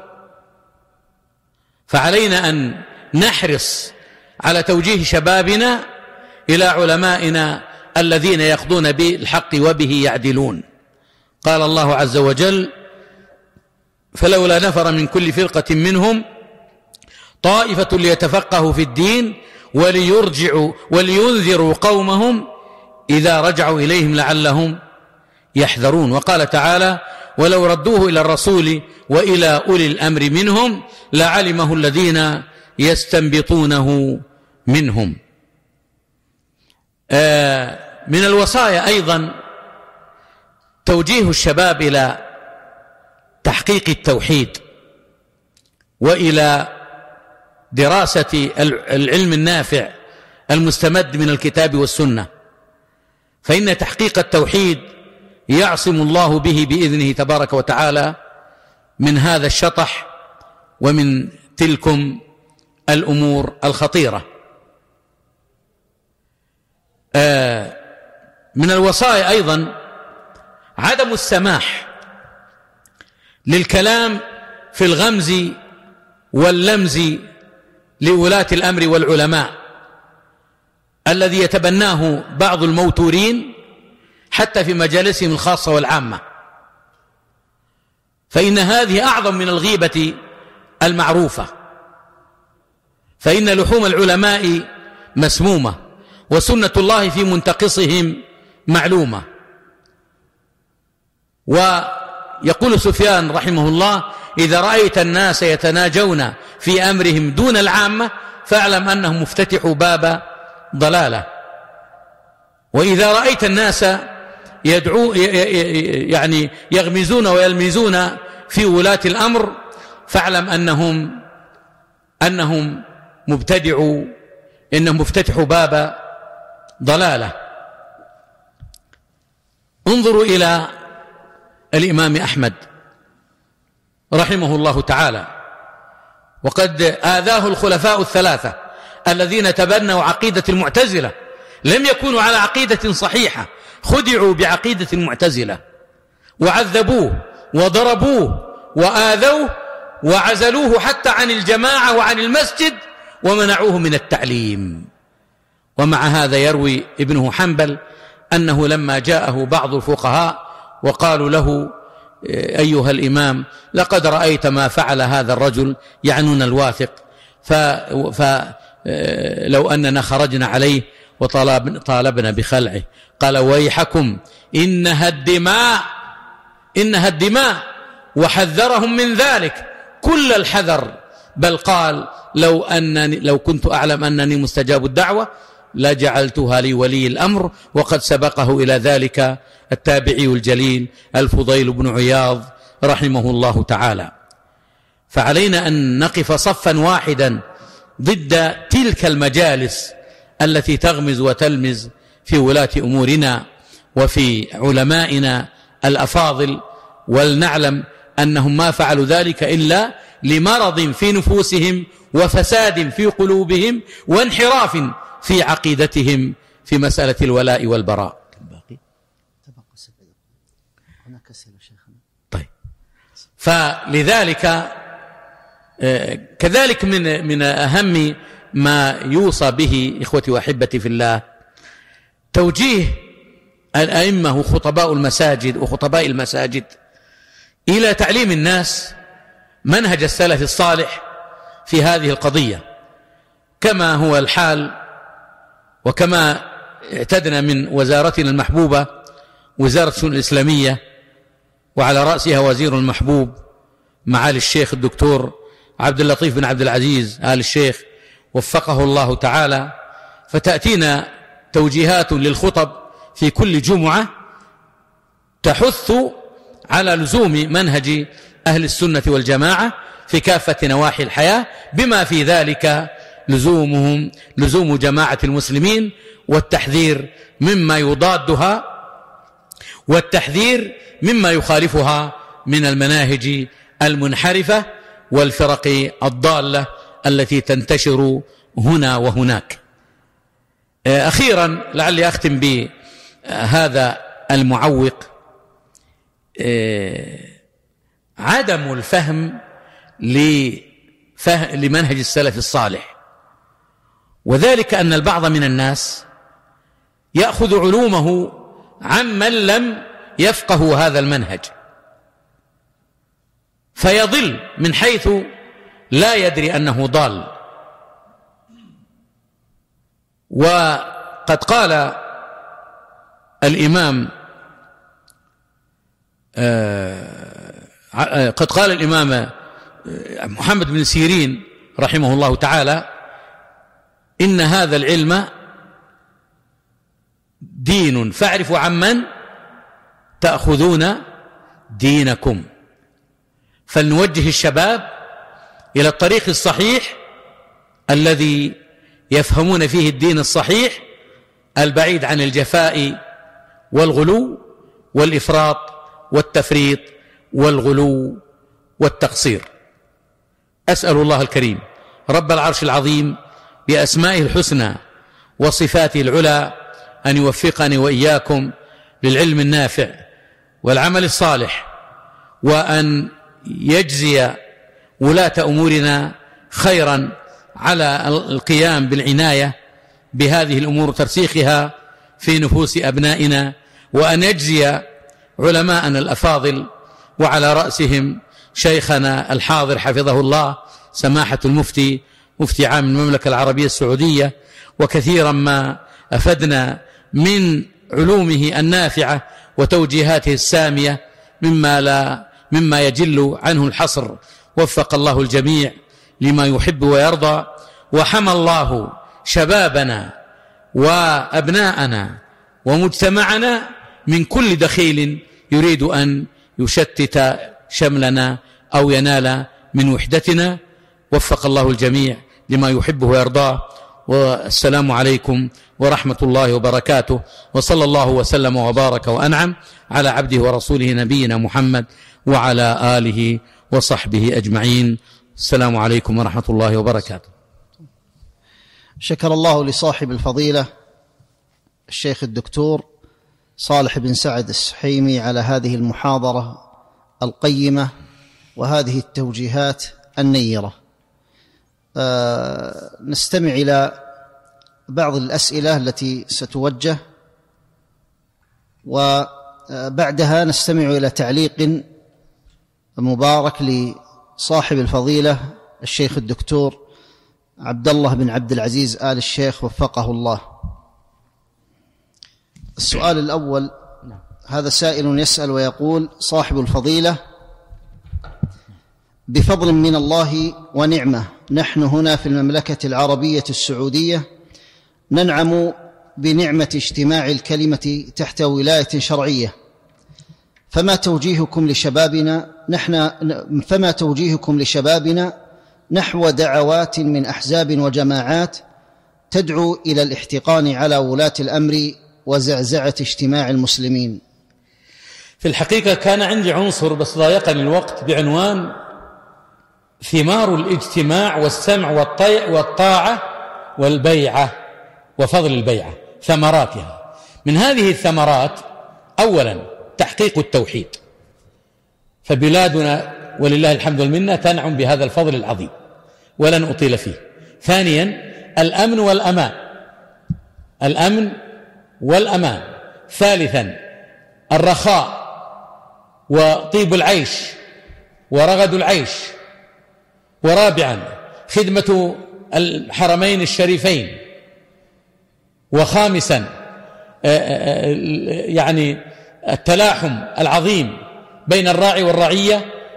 فعلينا أن نحرص على توجيه شبابنا إلى علمائنا الذين يقضون بالحق وبه يعدلون. قال الله عز وجل: فلولا نفر من كل فرقة منهم طائفة ليتفقهوا في الدين وليرجعوا ولينذروا قومهم إذا رجعوا إليهم لعلهم يحذرون. وقال تعالى: ولو ردوه إلى الرسول وإلى أولي الأمر منهم لعلمه الذين يستنبطونه منهم. آه من الوصايا أيضا توجيه الشباب إلى تحقيق التوحيد وإلى دراسة العلم النافع المستمد من الكتاب والسنة، فإن تحقيق التوحيد يعصم الله به بإذنه تبارك وتعالى من هذا الشطح ومن تلكم الأمور الخطيرة. آه من الوصايا أيضا عدم السماح للكلام في الغمز واللمز لولاة الأمر والعلماء الذي يتبناه بعض الموتورين حتى في مجالسهم الخاصة والعامة، فإن هذه أعظم من الغيبة المعروفة، فإن لحوم العلماء مسمومة وسنة الله في منتقصهم معلومة. ويقول سفيان رحمه الله: إذا رأيت الناس يتناجون في أمرهم دون العامة فاعلم أنهم مفتتحوا باب ضلالة، وإذا رأيت الناس يدعو يعني يغمزون ويلمزون في ولاة الأمر فاعلم أنهم أنهم مبتدعوا إنهم مفتتحوا باب ضلالة. انظروا إلى الإمام أحمد رحمه الله تعالى، وقد آذاه الخلفاء الثلاثة الذين تبنوا عقيدة المعتزلة، لم يكونوا على عقيدة صحيحة، خدعوا بعقيدة المعتزلة وعذبوه وضربوه وآذوه وعزلوه حتى عن الجماعة وعن المسجد ومنعوه من التعليم. ومع هذا يروي ابنه حنبل أنه لما جاءه بعض الفقهاء وقالوا له: أيها الإمام، لقد رأيت ما فعل هذا الرجل، يعنون الواثق، فلو أننا خرجنا عليه وطالبنا بخلعه. قال: ويحكم إنها الدماء إنها الدماء وحذرهم من ذلك كل الحذر، بل قال: لو أنني لو كنت أعلم أنني مستجاب الدعوة لجعلتها لولي الأمر، وقد سبقه إلى ذلك التابعي الجليل الفضيل بن عياض رحمه الله تعالى. فعلينا أن نقف صفا واحدا ضد تلك المجالس التي تغمز وتلمز في ولاة أمورنا وفي علمائنا الأفاضل، ولنعلم أنهم ما فعلوا ذلك إلا لمرض في نفوسهم وفساد في قلوبهم وانحراف في عقيدتهم في مسألة الولاء والبراء. طيب، فلذلك كذلك من من أهم ما يوصى به إخوتي وأحبتي في الله توجيه الأئمة وخطباء المساجد وخطباء المساجد إلى تعليم الناس منهج السلف الصالح في هذه القضية، كما هو الحال وكما اعتدنا من وزارتنا المحبوبة وزارة الشؤون الإسلامية، وعلى رأسها وزير المحبوب معالي الشيخ الدكتور عبد اللطيف بن عبد العزيز آل الشيخ وفقه الله تعالى، فتأتينا توجيهات للخطب في كل جمعة تحث على لزوم منهج أهل السنة والجماعة في كافة نواحي الحياة، بما في ذلك لزومهم لزوم جماعة المسلمين والتحذير مما يضادها والتحذير مما يخالفها من المناهج المنحرفة والفرق الضالة التي تنتشر هنا وهناك. أخيرا لعلي أختم بهذا المعوق، عدم الفهم لمنهج السلف الصالح، وذلك أن البعض من الناس يأخذ علومه عمن لم يفقه هذا المنهج، فيضل من حيث لا يدري أنه ضال. وقد قال الإمام قد قال الإمام محمد بن سيرين رحمه الله تعالى: إن هذا العلم دين فاعرفوا عمن تأخذون دينكم. فلنوجه الشباب إلى الطريق الصحيح الذي يفهمون فيه الدين الصحيح البعيد عن الجفاء والغلو والإفراط والتفريط والغلو والتقصير. أسأل الله الكريم رب العرش العظيم بأسمائه الحسنى وصفاته العلى أن يوفقني وإياكم للعلم النافع والعمل الصالح، وأن يجزي ولاة أمورنا خيرا على القيام بالعناية بهذه الأمور وترسيخها في نفوس أبنائنا، وأن يجزي علماءنا الأفاضل وعلى رأسهم شيخنا الحاضر حفظه الله سماحة المفتي مفتي عام المملكة العربية السعودية، وكثيرا ما أفدنا من علومه النافعة وتوجيهاته السامية مما لا مما يجل عنه الحصر. وفق الله الجميع لما يحب ويرضى، وحمى الله شبابنا وأبناءنا ومجتمعنا من كل دخيل يريد أن يشتت شملنا أو ينال من وحدتنا. وفق الله الجميع لما يحبه ويرضاه، والسلام عليكم ورحمة الله وبركاته، وصلى الله وسلم وبارك وأنعم على عبده ورسوله نبينا محمد وعلى آله وصحبه أجمعين. السلام عليكم ورحمة الله وبركاته. شكر الله لصاحب الفضيلة الشيخ الدكتور صالح بن سعد السحيمي على هذه المحاضرة القيمة وهذه التوجيهات النيرة. أه نستمع إلى بعض الأسئلة التي ستوجه، وبعدها نستمع إلى تعليق مبارك لصاحب الفضيلة الشيخ الدكتور عبد الله بن عبد العزيز آل الشيخ وفقه الله. السؤال الأول، هذا سائل يسأل ويقول: صاحب الفضيلة، بفضل من الله ونعمة نحن هنا في المملكة العربية السعودية ننعم بنعمة اجتماع الكلمة تحت ولاية شرعية، فما توجيهكم لشبابنا نحن فما توجيهكم لشبابنا نحو دعوات من أحزاب وجماعات تدعو إلى الاحتقان على ولاة الأمر وزعزعة اجتماع المسلمين؟ في الحقيقة كان عندي عنصر بس ضايقني الوقت بعنوان ثمار الاجتماع والسمع والطاعة والبيعة وفضل البيعة، ثمراتها. من هذه الثمرات أولا تحقيق التوحيد، فبلادنا ولله الحمد والمنة تنعم بهذا الفضل العظيم ولن أطيل فيه. ثانيا الأمن والأمان، الأمن والأمان. ثالثا الرخاء وطيب العيش ورغد العيش. ورابعا خدمة الحرمين الشريفين. وخامسا يعني التلاحم العظيم بين الراعي والرعية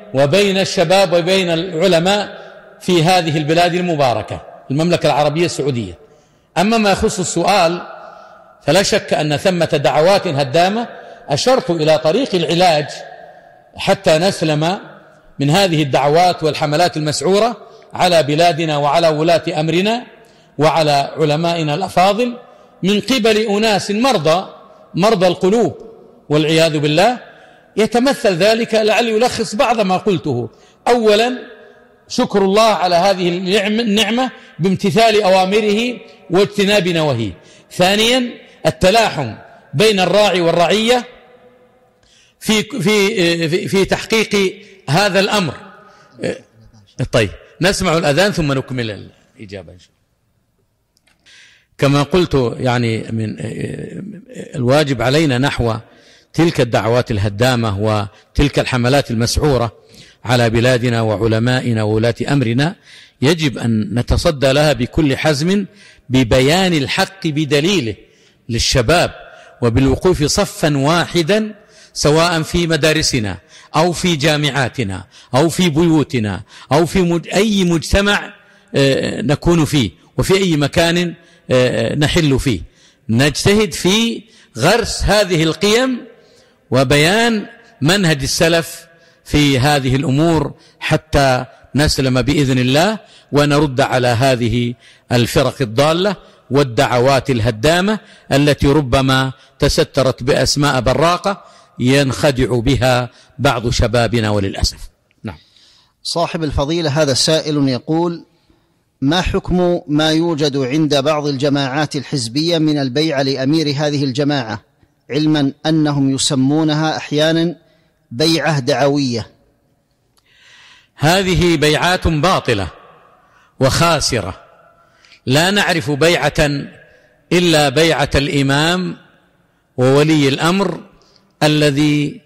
وبين الشباب وبين العلماء في هذه البلاد المباركة المملكة العربية السعودية. أما ما يخص السؤال فلا شك أن ثمة دعوات هدامة أشرت إلى طريق العلاج حتى نسلم من هذه الدعوات والحملات المسعورة على بلادنا وعلى ولاة أمرنا وعلى علمائنا الأفاضل من قبل أناس مرضى مرضى القلوب والعياذ بالله. يتمثل ذلك، لعلي يلخص بعض ما قلته: أولا شكر الله على هذه النعمة بامتثال أوامره واجتناب نواهيه. ثانيا التلاحم بين الراعي والرعية في في في, في تحقيق هذا الأمر. طيب نسمع الأذان ثم نكمل الإجابة إن شاء الله. كما قلت يعني من الواجب علينا نحو تلك الدعوات الهدامة وتلك الحملات المسعورة على بلادنا وعلمائنا وولاة أمرنا، يجب أن نتصدى لها بكل حزم ببيان الحق بدليله للشباب وبالوقوف صفا واحدا، سواء في مدارسنا أو في جامعاتنا أو في بيوتنا أو في مج... أي مجتمع نكون فيه وفي أي مكان نحل فيه. نجتهد في غرس هذه القيم وبيان منهج السلف في هذه الأمور حتى نسلم بإذن الله ونرد على هذه الفرق الضالة والدعوات الهدامة التي ربما تسترت بأسماء براقة ينخدع بها بعض شبابنا وللأسف. نعم. صاحب الفضيلة هذا سائل يقول: ما حكم ما يوجد عند بعض الجماعات الحزبية من البيعة لأمير هذه الجماعة، علما أنهم يسمونها أحيانا بيعة دعوية؟ هذه بيعات باطلة وخاسرة، لا نعرف بيعة إلا بيعة الإمام وولي الأمر الذي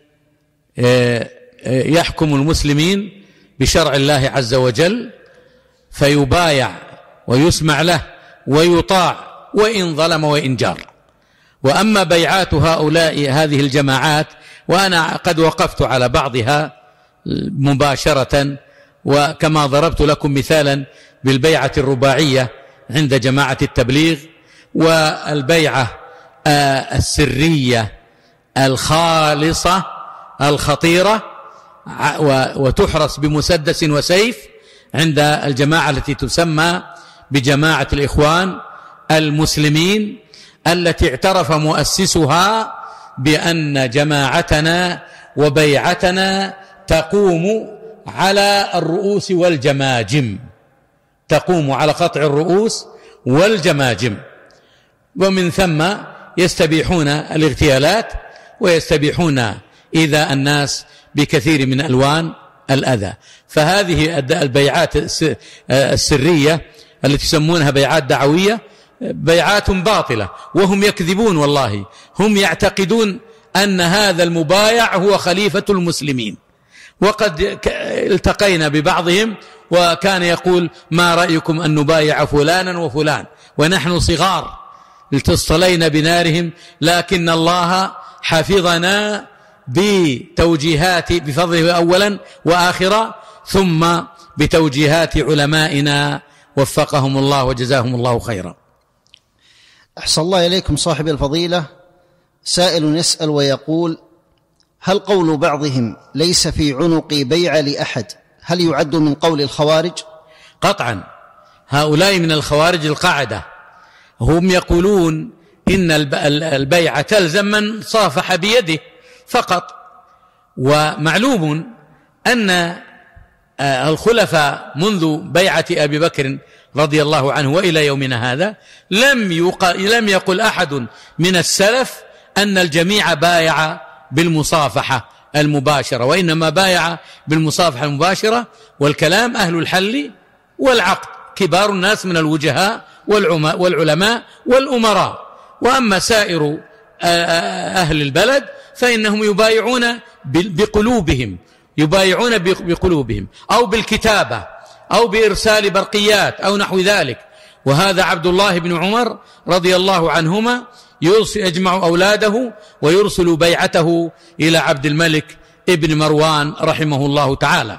يحكم المسلمين بشرع الله عز وجل، فيبايع ويسمع له ويطاع وإن ظلم وإن جار. وأما بيعات هؤلاء هذه الجماعات، وأنا قد وقفت على بعضها مباشرة، وكما ضربت لكم مثالا بالبيعة الرباعية عند جماعة التبليغ، والبيعة السرية الخالصة الخطيرة وتحرس بمسدس وسيف عند الجماعة التي تسمى بجماعة الإخوان المسلمين، التي اعترف مؤسسها بأن جماعتنا وبيعتنا تقوم على الرؤوس والجماجم، تقوم على قطع الرؤوس والجماجم، ومن ثم يستبيحون الاغتيالات ويستبيحون إيذاء الناس بكثير من ألوان الأذى. فهذه البيعات السرية التي يسمونها بيعات دعوية بيعات باطلة، وهم يكذبون والله. هم يعتقدون أن هذا المبايع هو خليفة المسلمين، وقد التقينا ببعضهم وكان يقول: ما رأيكم أن نبايع فلانا وفلان ونحن صغار التصلينا بنارهم، لكن الله حفظنا بتوجيهات بفضله أولا وآخرا، ثم بتوجيهات علمائنا وفقهم الله وجزاهم الله خيرا. أحسن الله إليكم صاحب الفضيلة. سائل يسأل ويقول: هل قول بعضهم ليس في عنقي بيع لأحد هل يعد من قول الخوارج؟ قطعا، هؤلاء من الخوارج القاعدة، هم يقولون إن البيع تلزم من صافح بيده فقط. ومعلوم أن الخلفاء منذ بيعة أبي بكر رضي الله عنه وإلى يومنا هذا لم يقل, لم يقل أحد من السلف أن الجميع بايع بالمصافحة المباشرة، وإنما بايع بالمصافحة المباشرة والكلام أهل الحل والعقد، كبار الناس من الوجهاء والعلماء والأمراء. وأما سائر أهل البلد فإنهم يبايعون بقلوبهم، يبايعون بقلوبهم أو بالكتابة أو بإرسال برقيات أو نحو ذلك. وهذا عبد الله بن عمر رضي الله عنهما يجمع أولاده ويرسل بيعته إلى عبد الملك ابن مروان رحمه الله تعالى.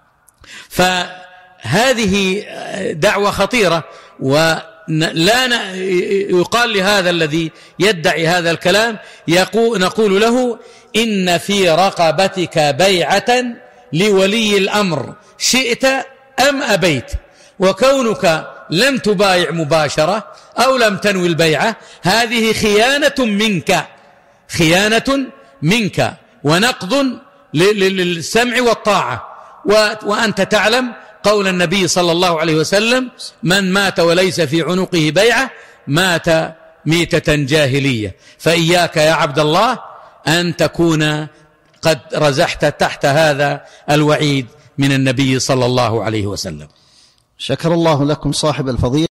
فهذه دعوة خطيرة، ولا يقال لهذا الذي يدعي هذا الكلام يقول نقول له إن في رقبتك بيعة لولي الأمر شئت أم أبيت، وكونك لم تبايع مباشرة أو لم تنوي البيعة هذه خيانة منك، خيانة منك ونقض للسمع والطاعة. وأنت تعلم قول النبي صلى الله عليه وسلم: من مات وليس في عنقه بيعة مات ميتة جاهلية. فإياك يا عبد الله أن تكون قد رزحت تحت هذا الوعيد من النبي صلى الله عليه وسلم. شكر الله لكم صاحب الفضيلة.